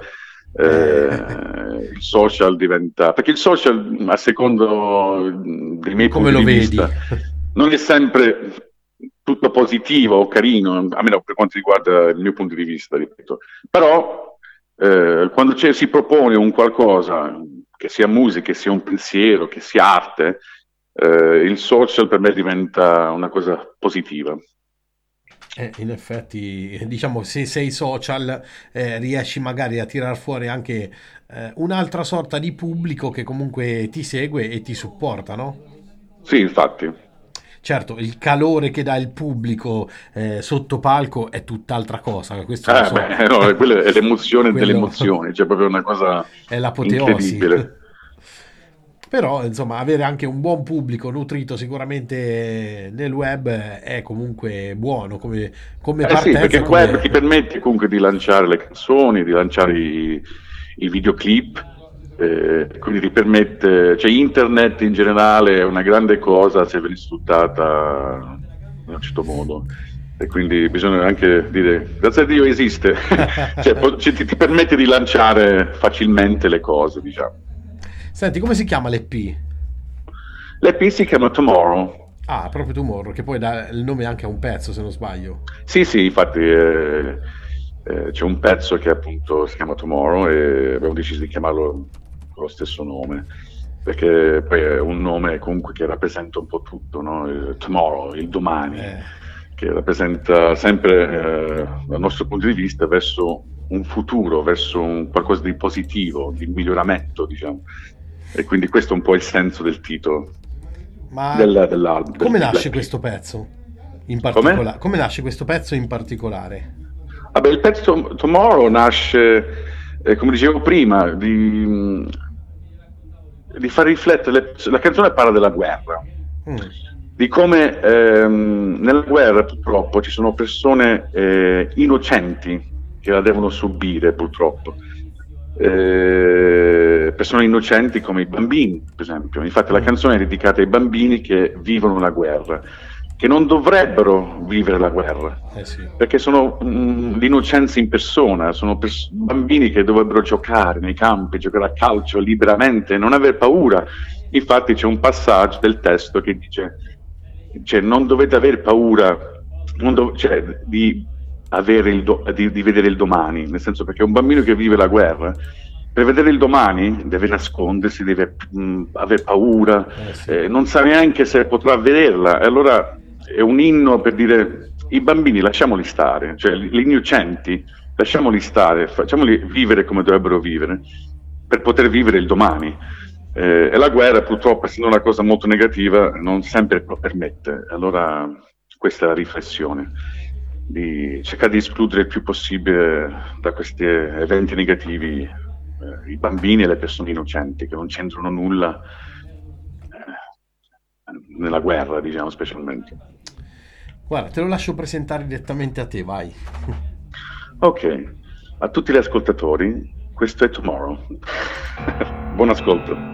il social diventa... Perché il social, a secondo dei miei Come punti lo di vedi? vista, non è sempre tutto positivo o carino, almeno per quanto riguarda il mio punto di vista, ripeto. Però quando si propone un qualcosa, che sia musica, che sia un pensiero, che sia arte, il social per me diventa una cosa positiva. In effetti, diciamo, se sei social, riesci magari a tirar fuori anche un'altra sorta di pubblico che comunque ti segue e ti supporta, no? Sì, infatti. Certo, il calore che dà il pubblico sotto palco è tutt'altra cosa, questo lo so. Beh, no, quella è l'emozione Quello delle emozioni, cioè proprio una cosa è l'apoteosi. incredibile. Però, insomma, avere anche un buon pubblico nutrito sicuramente nel web è comunque buono come Sì, perché partenza. il web ti permette comunque di lanciare le canzoni, di lanciare i videoclip, quindi ti permette, cioè internet in generale è una grande cosa se viene sfruttata in un certo modo. e quindi bisogna anche dire grazie a Dio esiste. Cioè, ti permette di lanciare facilmente le cose, diciamo. Senti, come si chiama l'EP? L'EP si chiama Tomorrow. Ah, proprio Tomorrow, che poi dà il nome anche a un pezzo, se non sbaglio. Sì, infatti c'è un pezzo che appunto si chiama Tomorrow e abbiamo deciso di chiamarlo con lo stesso nome, perché poi è un nome comunque che rappresenta un po' tutto, no? Tomorrow, il domani, che rappresenta sempre dal nostro punto di vista verso un futuro, verso qualcosa di positivo, di miglioramento, diciamo. E quindi questo è un po' il senso del titolo. Ma dell'album. Come nasce questo pezzo in particolare? Come nasce questo pezzo in particolare? Vabbè, il pezzo Tomorrow nasce, come dicevo prima, di far riflettere. La canzone parla della guerra, di come nella guerra purtroppo ci sono persone innocenti che la devono subire, purtroppo. Persone innocenti come i bambini, per esempio. Infatti la canzone è dedicata ai bambini che vivono la guerra, che non dovrebbero vivere la guerra, perché sono l'innocenza in persona, sono bambini che dovrebbero giocare nei campi, giocare a calcio liberamente, non aver paura. Infatti c'è un passaggio del testo che dice, cioè, non dovete aver paura di vedere il domani, nel senso, perché un bambino che vive la guerra, per vedere il domani deve nascondersi, deve aver paura, non sa neanche se potrà vederla. E allora è un inno per dire: i bambini lasciamoli stare, cioè gli innocenti lasciamoli stare, facciamoli vivere come dovrebbero vivere per poter vivere il domani. E la guerra, purtroppo, essendo una cosa molto negativa, non sempre lo permette. Allora questa è la riflessione, di cercare di escludere il più possibile da questi eventi negativi i bambini e le persone innocenti che non c'entrano nulla nella guerra, diciamo, specialmente. Guarda, te lo lascio presentare direttamente a te, vai. Ok, a tutti gli ascoltatori, questo è Tomorrow. Buon ascolto.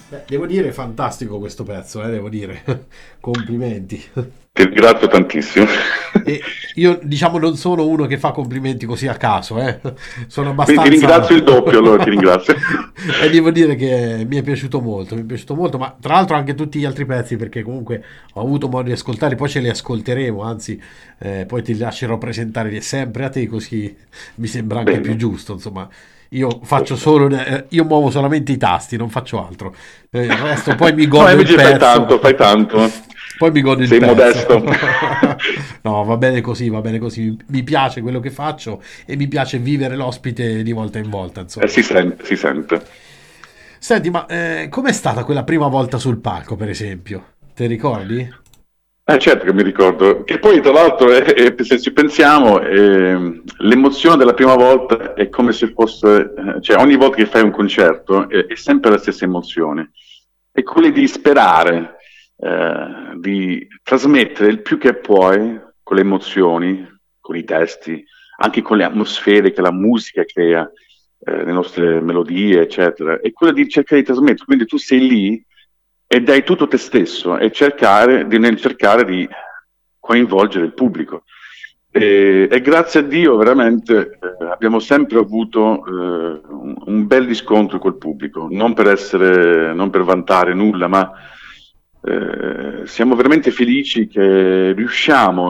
Devo dire, fantastico questo pezzo, devo dire. Complimenti. Ti ringrazio tantissimo. E io, diciamo, non sono uno che fa complimenti così a caso, sono Quindi abbastanza... ti ringrazio il doppio, allora ti ringrazio. E devo dire che mi è piaciuto molto, ma tra l'altro anche tutti gli altri pezzi, perché comunque ho avuto modo di ascoltare, poi ce li ascolteremo, anzi, poi ti lascerò presentare sempre a te, così mi sembra anche Bene. più giusto, insomma. Io faccio solo, io muovo solamente i tasti, non faccio altro. Il resto poi mi No, godo il invece pezzo. fai tanto. Poi mi godo il Sei pezzo. modesto. No, va bene così, va bene così. Mi piace quello che faccio e mi piace vivere l'ospite di volta in volta, insomma. Si sente. Senti, ma com'è stata quella prima volta sul palco, per esempio? Te ricordi? Certo che mi ricordo, che poi tra l'altro se ci pensiamo, l'emozione della prima volta è come se fosse, cioè ogni volta che fai un concerto è sempre la stessa emozione, è quella di sperare, di trasmettere il più che puoi con le emozioni, con i testi, anche con le atmosfere che la musica crea, le nostre melodie, eccetera, è quella di cercare di trasmettere, quindi tu sei lì e dai tutto te stesso e cercare di coinvolgere il pubblico. E grazie a Dio veramente abbiamo sempre avuto un bel riscontro col pubblico, non per vantare nulla, ma siamo veramente felici che riusciamo,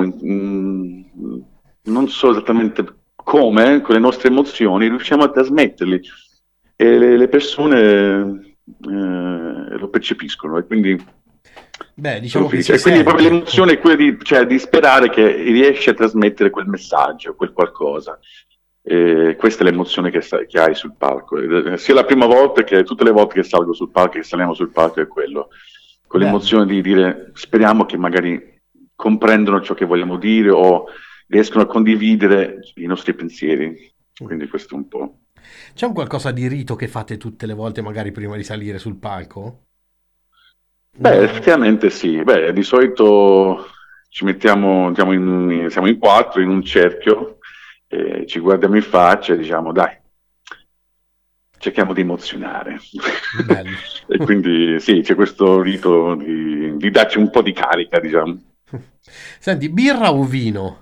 non so esattamente come, con le nostre emozioni, riusciamo a trasmetterli e le persone lo percepiscono, e quindi diciamo che e quindi proprio l'emozione è quella di sperare che riesci a trasmettere quel messaggio, quel qualcosa. Questa è l'emozione che hai sul palco, sia la prima volta che tutte le volte che salgo sul palco, che saliamo sul palco, è quello, con l'emozione di dire speriamo che magari comprendono ciò che vogliamo dire o riescono a condividere i nostri pensieri, quindi questo è un po'. C'è un qualcosa di rito che fate tutte le volte magari prima di salire sul palco? Effettivamente sì. Di solito ci mettiamo, siamo in 4 in un cerchio, ci guardiamo in faccia e diciamo dai, cerchiamo di emozionare. E quindi sì, c'è questo rito di darci un po' di carica, diciamo. Senti, birra o vino?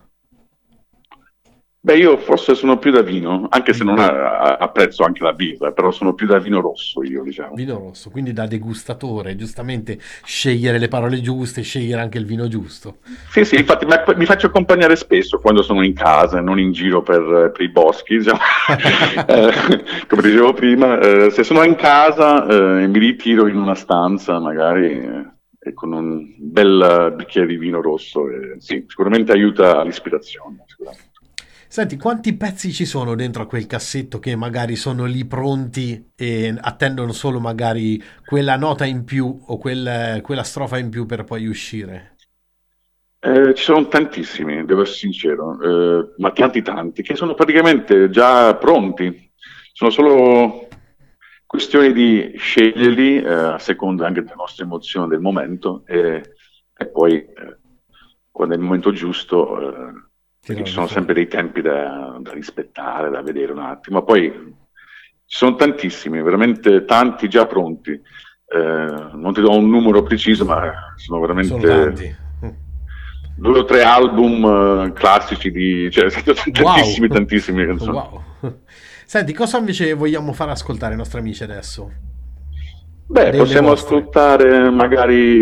Io forse sono più da vino, anche se non apprezzo anche la birra, però sono più da vino rosso io, diciamo. Vino rosso, quindi da degustatore, giustamente scegliere le parole giuste, scegliere anche il vino giusto. Sì, infatti mi faccio accompagnare spesso quando sono in casa, non in giro per i boschi, diciamo. Come dicevo prima, se sono in casa mi ritiro in una stanza magari e con un bel bicchiere di vino rosso, sì, sicuramente aiuta all'ispirazione, sicuramente. Senti, quanti pezzi ci sono dentro a quel cassetto che magari sono lì pronti e attendono solo magari quella nota in più o quella strofa in più per poi uscire? Ci sono tantissimi, devo essere sincero, ma tanti, che sono praticamente già pronti. Sono solo questioni di sceglierli a seconda anche delle nostre emozioni del momento e poi quando è il momento giusto... Perché ci sono sempre dei tempi da rispettare, da vedere un attimo. Poi ci sono tantissimi, veramente tanti già pronti. Non ti do un numero preciso, ma sono veramente 2 o 3 album classici cioè tantissimi canzoni. Wow. Senti, cosa invece vogliamo far ascoltare ai nostri amici adesso? Possiamo ascoltare magari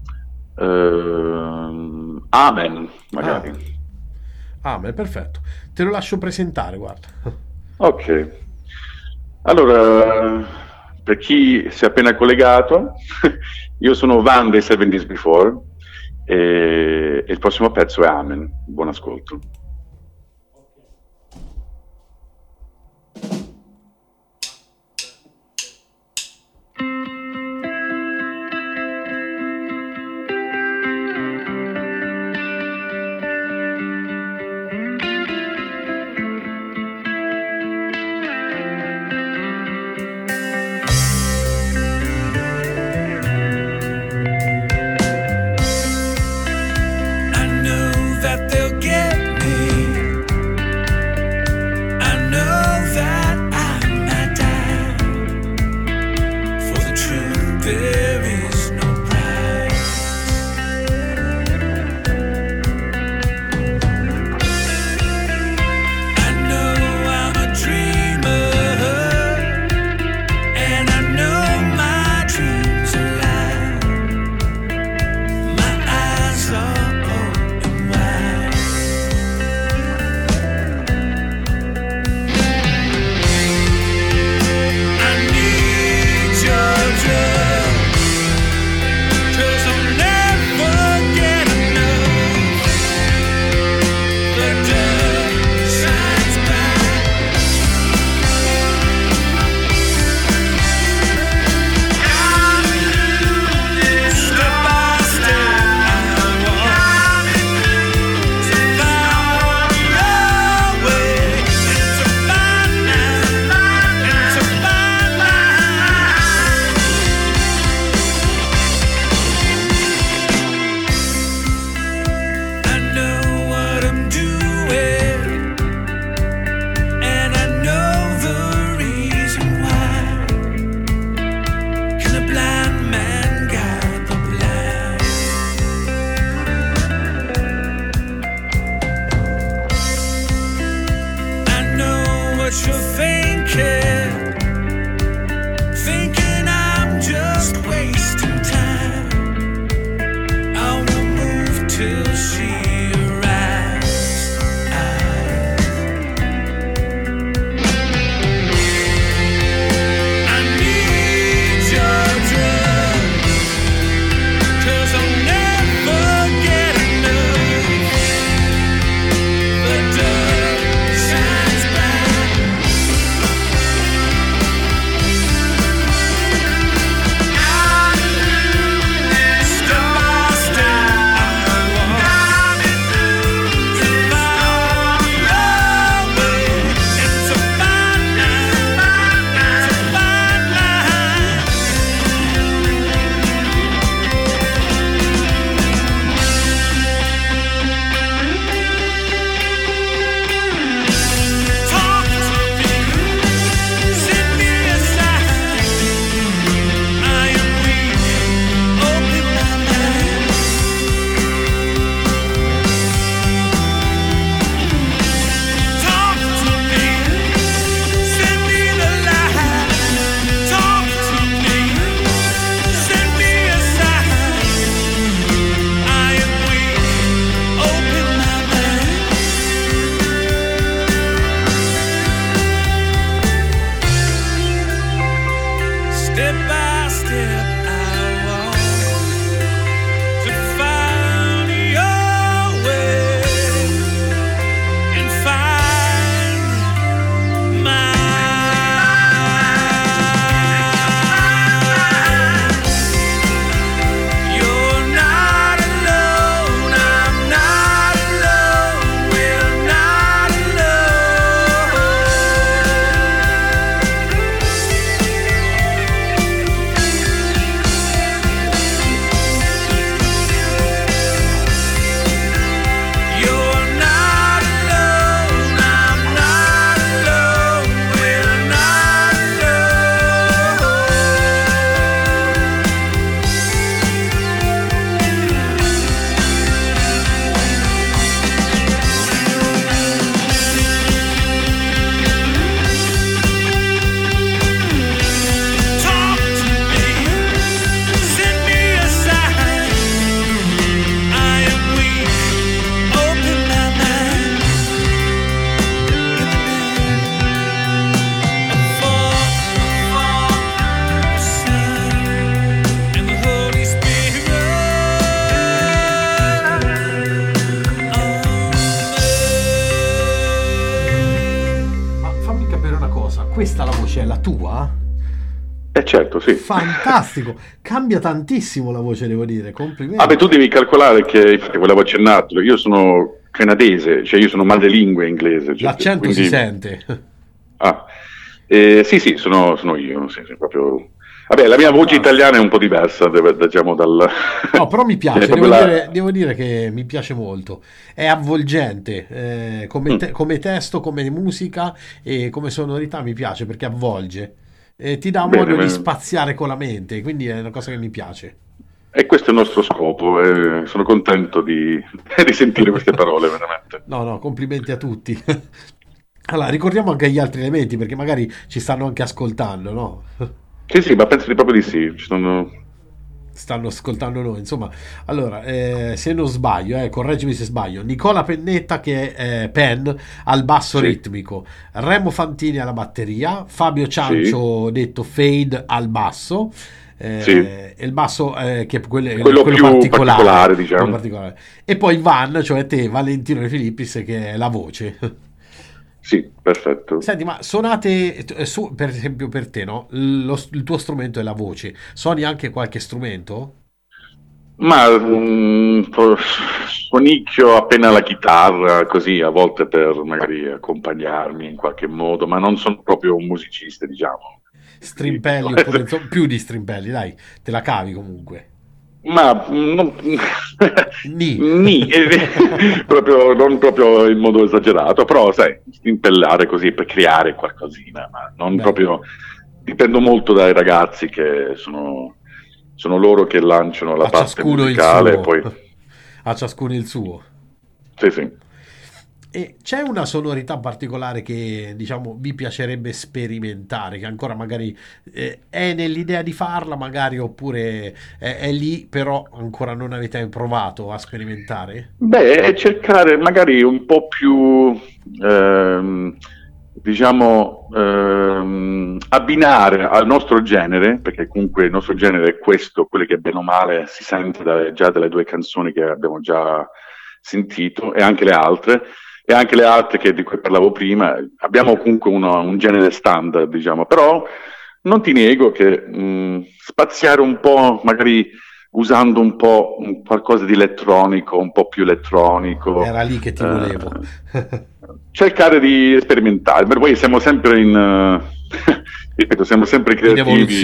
Amen, magari. Beh, perfetto. Te lo lascio presentare, guarda. Ok. Allora, per chi si è appena collegato, io sono Van dei 7 Days Before e il prossimo pezzo è Amen. Buon ascolto. I know that they'll get me. what you're thinking I'm just wasting time. I won't move till she arrives. I need your drug, 'cause I'll never get enough. The dark shines bright. Step by step I walk to find your way. It's a fine line, it's a fine line. Talk to me, sit me aside. I am weak, open my mind. Talk to me, send me the light. Talk to me, sit me aside. I am weak, open my mind. Step by step I walk to find your way and find mine. You're not alone, I'm not alone, we're not alone. You're not alone, I'm not alone, we're not alone. Talk to me, send me aside. I am weak, open my mind. In the name of Father, Son, and the Holy Spirit. Amen. Ma fammi capire una cosa, questa la voce è la tua? Certo, sì. Fantastico, cambia tantissimo la voce, devo dire, complimenti. Vabbè, tu devi calcolare che, infatti volevo accennartelo, io sono canadese, cioè io sono madrelingua inglese. Cioè, L'accento quindi- si sente. Ah, sì, sono io, sì, proprio... Vabbè, la mia voce italiana è un po' diversa, diciamo, dal... No, però mi piace, È devo proprio dire, devo dire che mi piace molto. È avvolgente, come testo, come musica e come sonorità mi piace perché avvolge. Ti dà Bene, modo di bene. spaziare con la mente, quindi è una cosa che mi piace. E questo è il nostro scopo, sono contento di sentire queste parole, veramente. No, complimenti a tutti. Allora, ricordiamo anche gli altri elementi perché magari ci stanno anche ascoltando, no? Sì, ma penso di proprio di sì, ci sono... Stanno ascoltando noi, insomma. Allora, se non sbaglio, correggimi se sbaglio, Nicola Pennetta che è Pen al basso Sì. ritmico, Remo Fantini alla batteria, Fabio Ciancio detto Fade al basso, Sì. e il basso che è Quello più particolare, diciamo. quello particolare. E poi Van, cioè te, Valentino De Filippis, che è la voce. Sì, perfetto. Senti, ma suonate, per esempio per te, no? Il tuo strumento è la voce, suoni anche qualche strumento? Ma suonicchio appena la chitarra, così a volte per magari accompagnarmi in qualche modo, ma non sono proprio un musicista, diciamo. Strimpelli, oppure insomma, più di strimpelli, dai, te la cavi comunque. Ma non, Ni. proprio, non proprio in modo esagerato, però sai, strimpellare così per creare qualcosina, ma non Beh. proprio. Dipendo molto dai ragazzi che sono loro che lanciano la A parte ciascuno il musicale, suo. e poi A ciascuno il suo. sì. E c'è una sonorità particolare che, diciamo, vi piacerebbe sperimentare, che ancora magari è nell'idea di farla, magari, oppure è lì, però ancora non avete provato a sperimentare? Beh, è cercare magari un po' più, diciamo, abbinare al nostro genere, perché comunque il nostro genere è questo, quello che bene o male si sente già dalle due canzoni che abbiamo già sentito, e anche le altre di cui parlavo prima. Abbiamo comunque un genere standard, diciamo, però non ti nego che spaziare un po', magari usando un po' qualcosa di elettronico, un po' più elettronico. Era lì che ti volevo. Cercare di sperimentare, per poi siamo sempre ripeto, siamo sempre creativi,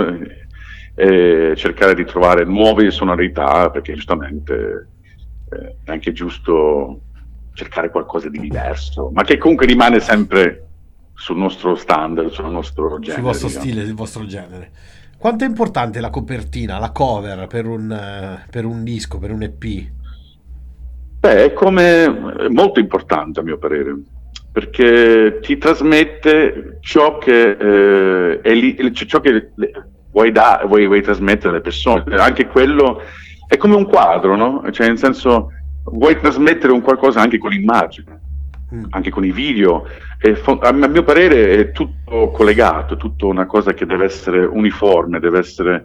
cercare di trovare nuove sonorità, perché giustamente è anche giusto cercare qualcosa di diverso, ma che comunque rimane sempre sul nostro standard, sul nostro genere. Sul vostro stile, il vostro genere. Quanto è importante la copertina, la cover per un disco, per un EP? Beh, è molto importante a mio parere, perché ti trasmette ciò che è lì, ciò che vuoi trasmettere alle persone. Anche quello è come un quadro, no? Cioè, nel senso, vuoi trasmettere un qualcosa anche con l'immagine, anche con i video. A mio parere è tutto collegato, è tutto una cosa che deve essere uniforme, deve essere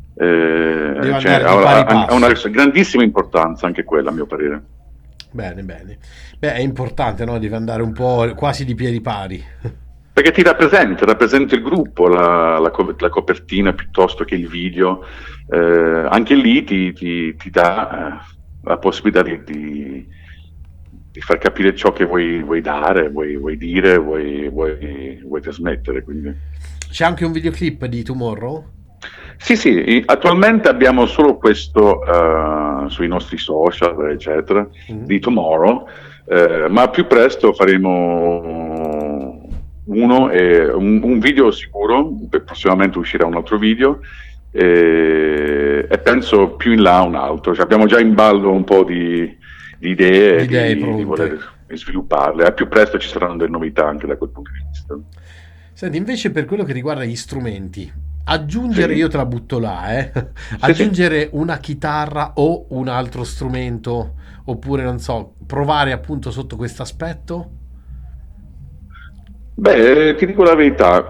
ha una grandissima importanza anche quella, a mio parere. Bene. Beh, è importante, no? Deve andare un po' quasi di piedi pari. Perché ti rappresenta il gruppo, la copertina piuttosto che il video. Anche lì ti dà la possibilità di far capire ciò che vuoi dare, vuoi dire, vuoi trasmettere. Quindi. C'è anche un videoclip di Tomorrow? Sì, attualmente abbiamo solo questo sui nostri social, eccetera, di Tomorrow, ma più presto faremo un video sicuro, prossimamente uscirà un altro video, e penso più in là un altro. Cioè, abbiamo già in ballo un po' di idee di voler svilupparle. Più presto ci saranno delle novità anche da quel punto di vista. Senti, invece per quello che riguarda gli strumenti, aggiungere, io te la butto là, aggiungere una chitarra o un altro strumento, oppure non so, provare appunto sotto questo aspetto? Beh, ti dico la verità,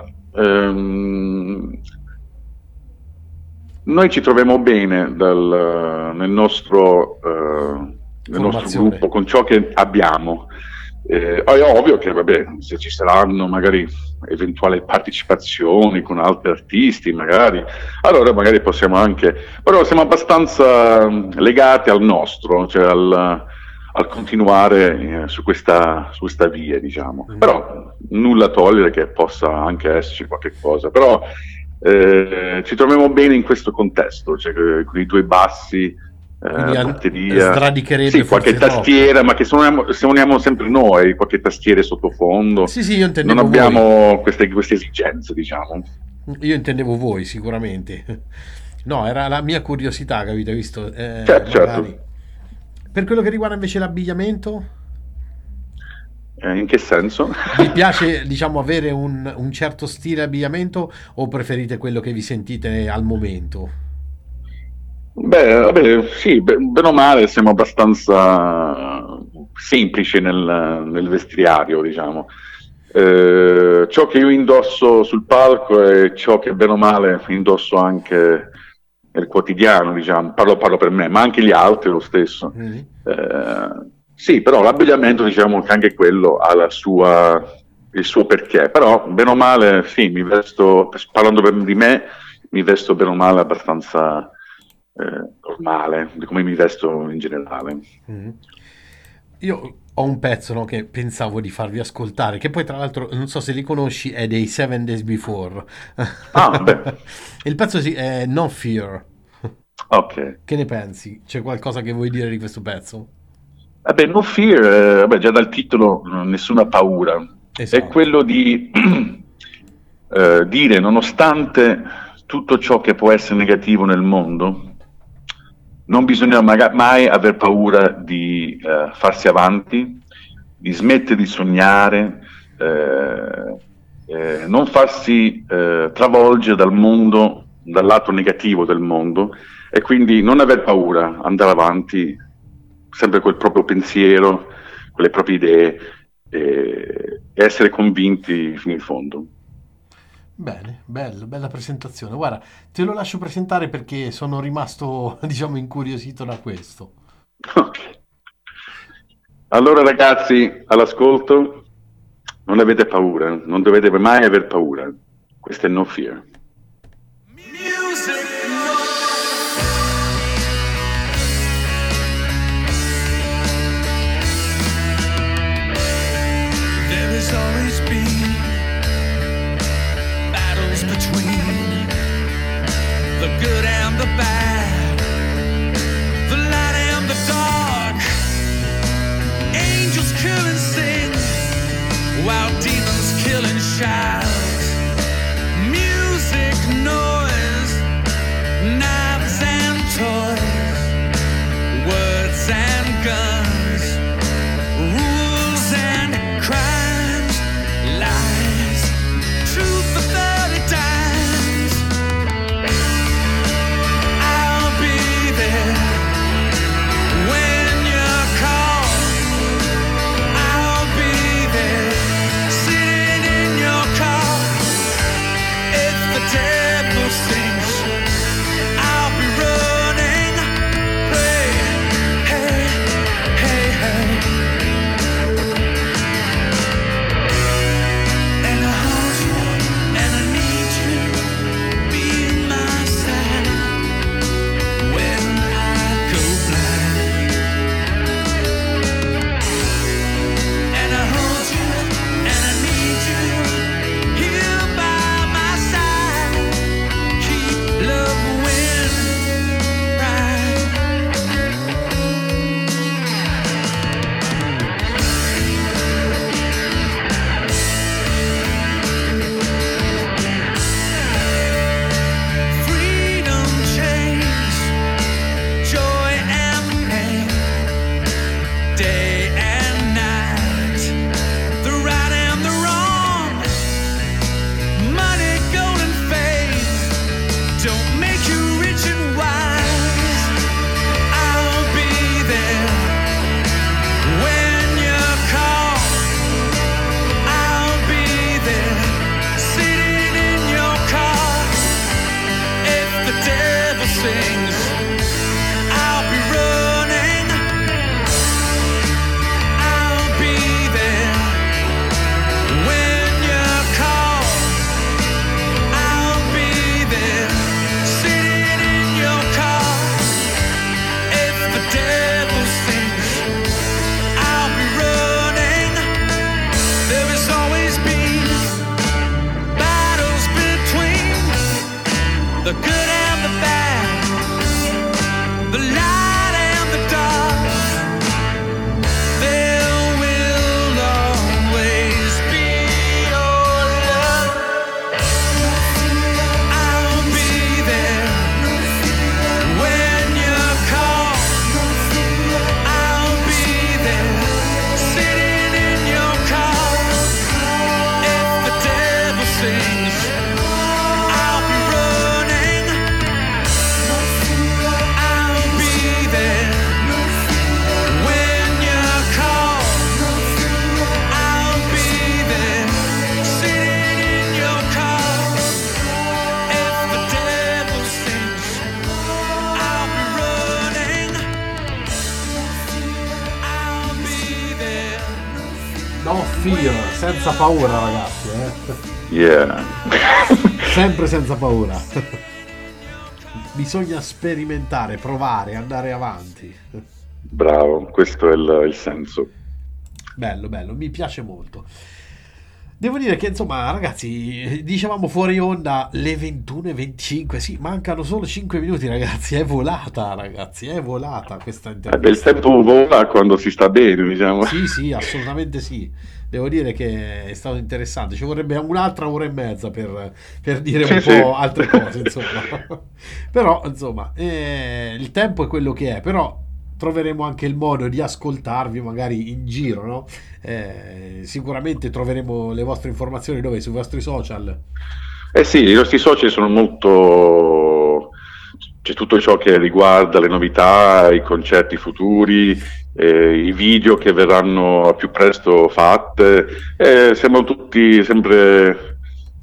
noi ci troviamo bene nel nostro gruppo con ciò che abbiamo. È ovvio che, vabbè, se ci saranno magari eventuali partecipazioni con altri artisti, allora magari possiamo anche, però siamo abbastanza legati al nostro, cioè al continuare su questa via, diciamo. Però nulla togliere che possa anche esserci qualche cosa, però ci troviamo bene in questo contesto, cioè con i due bassi, batteria, sì, qualche tastiera, ma che suoniamo sempre noi, qualche tastiere sottofondo. Sì, io intendevo non abbiamo queste esigenze, diciamo. Io intendevo voi, sicuramente. No, era la mia curiosità, capito? Hai visto? Certo. Per quello che riguarda invece l'abbigliamento? In che senso? Vi piace, diciamo, avere un certo stile abbigliamento, o preferite quello che vi sentite al momento? Beh, vabbè, sì, bene o male siamo abbastanza semplici nel vestiario, diciamo. Ciò che io indosso sul palco è ciò che bene o male indosso anche nel quotidiano, diciamo. Parlo per me, ma anche gli altri lo stesso. Sì, però l'abbigliamento, diciamo che anche quello ha il suo perché, però bene o male, sì, mi vesto, parlando di me, mi vesto bene o male abbastanza normale, di come mi vesto in generale. Io ho un pezzo, no, che pensavo di farvi ascoltare, che poi tra l'altro non so se li conosci, è dei 7 Days Before. Beh. Il pezzo è No Fear. Ok. Che ne pensi? C'è qualcosa che vuoi dire di questo pezzo? Vabbè, No Fear, già dal titolo nessuna paura. Esatto. È quello di dire, nonostante tutto ciò che può essere negativo nel mondo, non bisogna mai aver paura di farsi avanti, di smettere di sognare, non farsi travolgere dal mondo, dal lato negativo del mondo, e quindi non aver paura, andare avanti sempre col proprio pensiero, con le proprie idee, e essere convinti fino in fondo. Bene, bello, bella presentazione. Guarda, te lo lascio presentare perché sono rimasto, diciamo, incuriosito da questo. Ok. Allora ragazzi, all'ascolto, non avete paura, non dovete mai aver paura. Questo è No Fear. There has always been battles between the good and the bad, the light and the dark, angels kill and sing, while demons kill and shout. Music, noise, knives and toys, words and guns, rules and crimes, lies, truth for 30 times. I'll be there when you're called. I'll be there sitting in your car. If the devil sings, I'll be running. Hey, hey, hey, hey. And I hold you, and I need you, be my side when I go blind. And I hold you, and I need you, here by my side. Keep love winning right. Freedom chains, joy and pain, day and night, the right and the wrong, money, gold and fame don't make you rich and wise. I'll be there when you're called. I'll be there sitting in your car. If the devil sings, I'll be running. I'll be there when you're called. I'll be there sitting in your car. If the devil sings, I'll be running. There has always been battles between the good and the bad, the light and the dark. There will always be your love. I'll be there when you're called. I'll be there sitting in your car. If the devil sings, I'll be running. I'll be there when you're called. I'll be there sitting in your car. If the devil sings, I'll be running. I'll be there. No fear, senza paura, ragazzi, Yeah. sempre senza paura. Bisogna sperimentare, provare, andare avanti. Bravo, questo è il senso. Bello, bello, mi piace molto. Devo dire che, insomma, ragazzi, dicevamo fuori onda le 21:25. Sì, mancano solo 5 minuti, ragazzi. È volata, ragazzi, è volata questa Il intervista. tempo vola quando si sta bene, diciamo. Sì, sì, assolutamente sì. Devo dire che è stato interessante. Ci vorrebbe un'altra ora e mezza per dire un Sì, po' sì. altre cose, insomma. Però, insomma, il tempo è quello che è. Però troveremo anche il modo di ascoltarvi magari in giro, no? Sicuramente troveremo le vostre informazioni dove? Sui vostri social? Eh sì, i nostri social sono molto... c'è tutto ciò che riguarda le novità, i concerti futuri, i video che verranno al più presto fatte. Siamo tutti sempre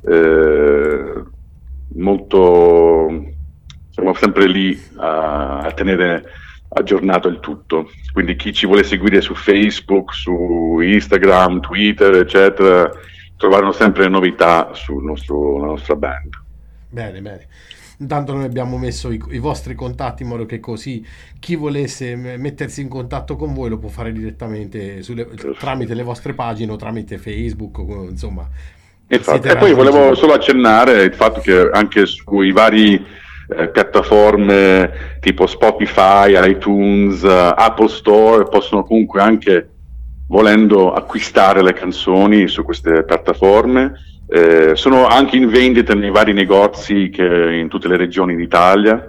molto... siamo sempre lì a tenere aggiornato il tutto. Quindi chi ci vuole seguire su Facebook, su Instagram, Twitter, eccetera, troveranno sempre novità la nostra band. Bene, bene. Intanto noi abbiamo messo i vostri contatti in modo che così chi volesse mettersi in contatto con voi lo può fare direttamente tramite le vostre pagine o tramite Facebook, insomma. Infatti, e poi volevo solo accennare il fatto che anche sui vari piattaforme tipo Spotify, iTunes, Apple Store possono comunque anche, volendo, acquistare le canzoni su queste piattaforme. Sono anche in vendita nei vari negozi che in tutte le regioni d'Italia,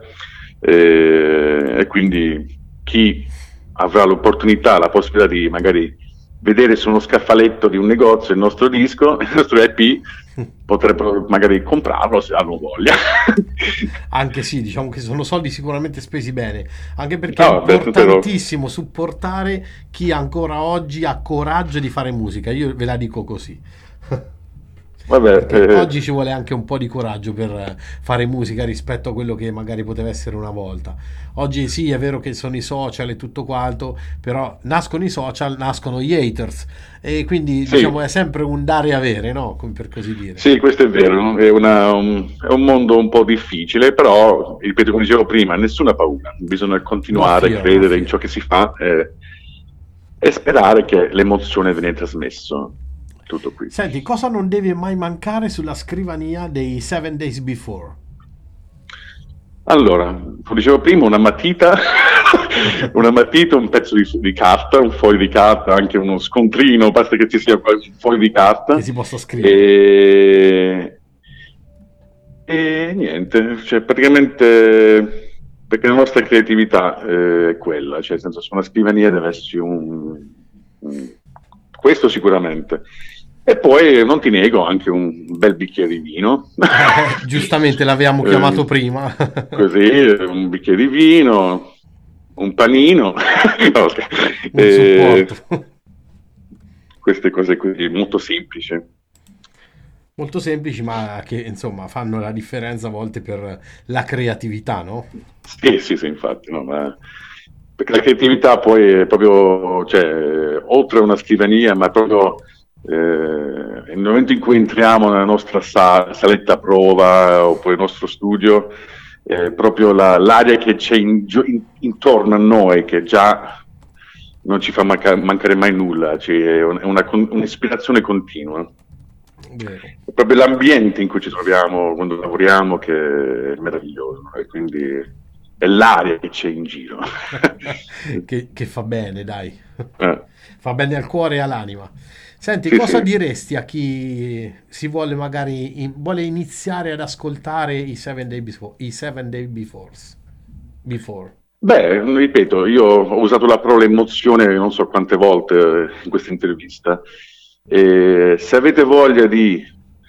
e quindi chi avrà l'opportunità, la possibilità di magari vedere su uno scafaletto di un negozio il nostro disco, il nostro EP, potrebbero magari comprarlo se hanno voglia. Anche sì, diciamo che sono soldi sicuramente spesi bene, anche perché è importantissimo supportare chi ancora oggi ha coraggio di fare musica, io ve la dico così. Vabbè, oggi ci vuole anche un po' di coraggio per fare musica rispetto a quello che magari poteva essere una volta. Oggi sì, è vero che sono i social e tutto quanto, però nascono i social, nascono gli haters, e quindi sì, diciamo è sempre un dare e avere, no? Per così dire. Sì, questo è vero, è un mondo un po' difficile, però ripeto, come dicevo prima, nessuna paura, bisogna continuare a credere in ciò che si fa e sperare che l'emozione viene trasmessa. Tutto qui. Senti, cosa non deve mai mancare sulla scrivania dei 7 Days Before? Allora, come dicevo prima, una matita, un pezzo di carta, un foglio di carta, anche uno scontrino, basta che ci sia un foglio di carta. Che si possa scrivere. E niente, cioè praticamente, perché la nostra creatività è quella, cioè nel senso, su una scrivania deve esserci questo sicuramente. E poi non ti nego anche un bel bicchiere di vino. Giustamente l'avevamo chiamato prima. Così, un bicchiere di vino, un panino, un supporto. Queste cose così, molto semplici. Molto semplici, ma che insomma fanno la differenza a volte per la creatività, no? Sì, infatti, no, ma... perché la creatività poi è proprio, cioè, oltre a una scrivania, ma proprio nel momento in cui entriamo nella nostra saletta prova oppure il nostro studio, proprio l'aria che c'è intorno a noi, che già non ci fa mancare mai nulla, cioè è un'ispirazione continua. È proprio l'ambiente in cui ci troviamo quando lavoriamo che è meraviglioso, e quindi è l'aria che c'è in giro. che fa bene, dai. Fa bene al cuore e all'anima. Senti, sì, cosa sì. diresti a chi si vuole magari vuole iniziare ad ascoltare i 7 Day Before? Beh, ripeto, io ho usato la parola emozione non so quante volte in questa intervista. Se avete voglia di,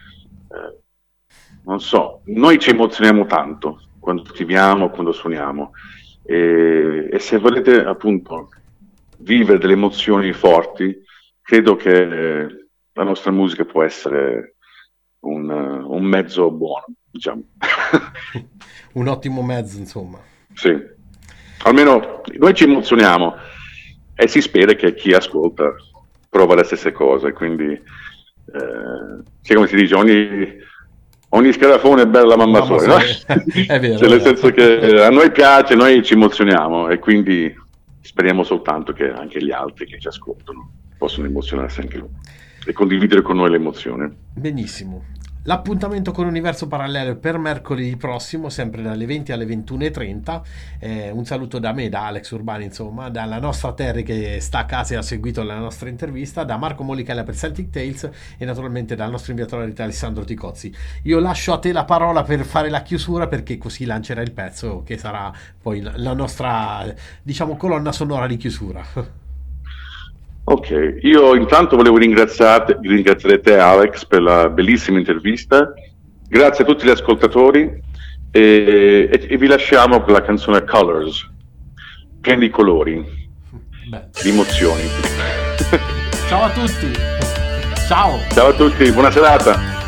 non so, noi ci emozioniamo tanto quando scriviamo, quando suoniamo, e se volete appunto vivere delle emozioni forti, credo che la nostra musica può essere un mezzo buono, diciamo. Un ottimo mezzo, insomma. Sì, almeno noi ci emozioniamo e si spera che chi ascolta prova le stesse cose, quindi come si dice, ogni scarafone è bella mamma sua, no? È vero, cioè, nel senso che a noi piace, noi ci emozioniamo e quindi speriamo soltanto che anche gli altri che ci ascoltano possono emozionarsi anche loro e condividere con noi l'emozione. Benissimo. L'appuntamento con Universo Parallelo per mercoledì prossimo, sempre dalle 20 alle 21:30. Un saluto da me, da Alex Urbani, insomma, dalla nostra Terry che sta a casa e ha seguito la nostra intervista, da Marco Molicella per Celtic Tales e naturalmente dal nostro inviato alla verità Alessandro Ticozzi. Io lascio a te la parola per fare la chiusura, perché così lancerai il pezzo che sarà poi la nostra, diciamo, colonna sonora di chiusura. Ok, io intanto volevo ringraziare te Alex per la bellissima intervista, grazie a tutti gli ascoltatori e vi lasciamo con la canzone Colors, piena di colori, di emozioni. Ciao a tutti, ciao a tutti, buona serata.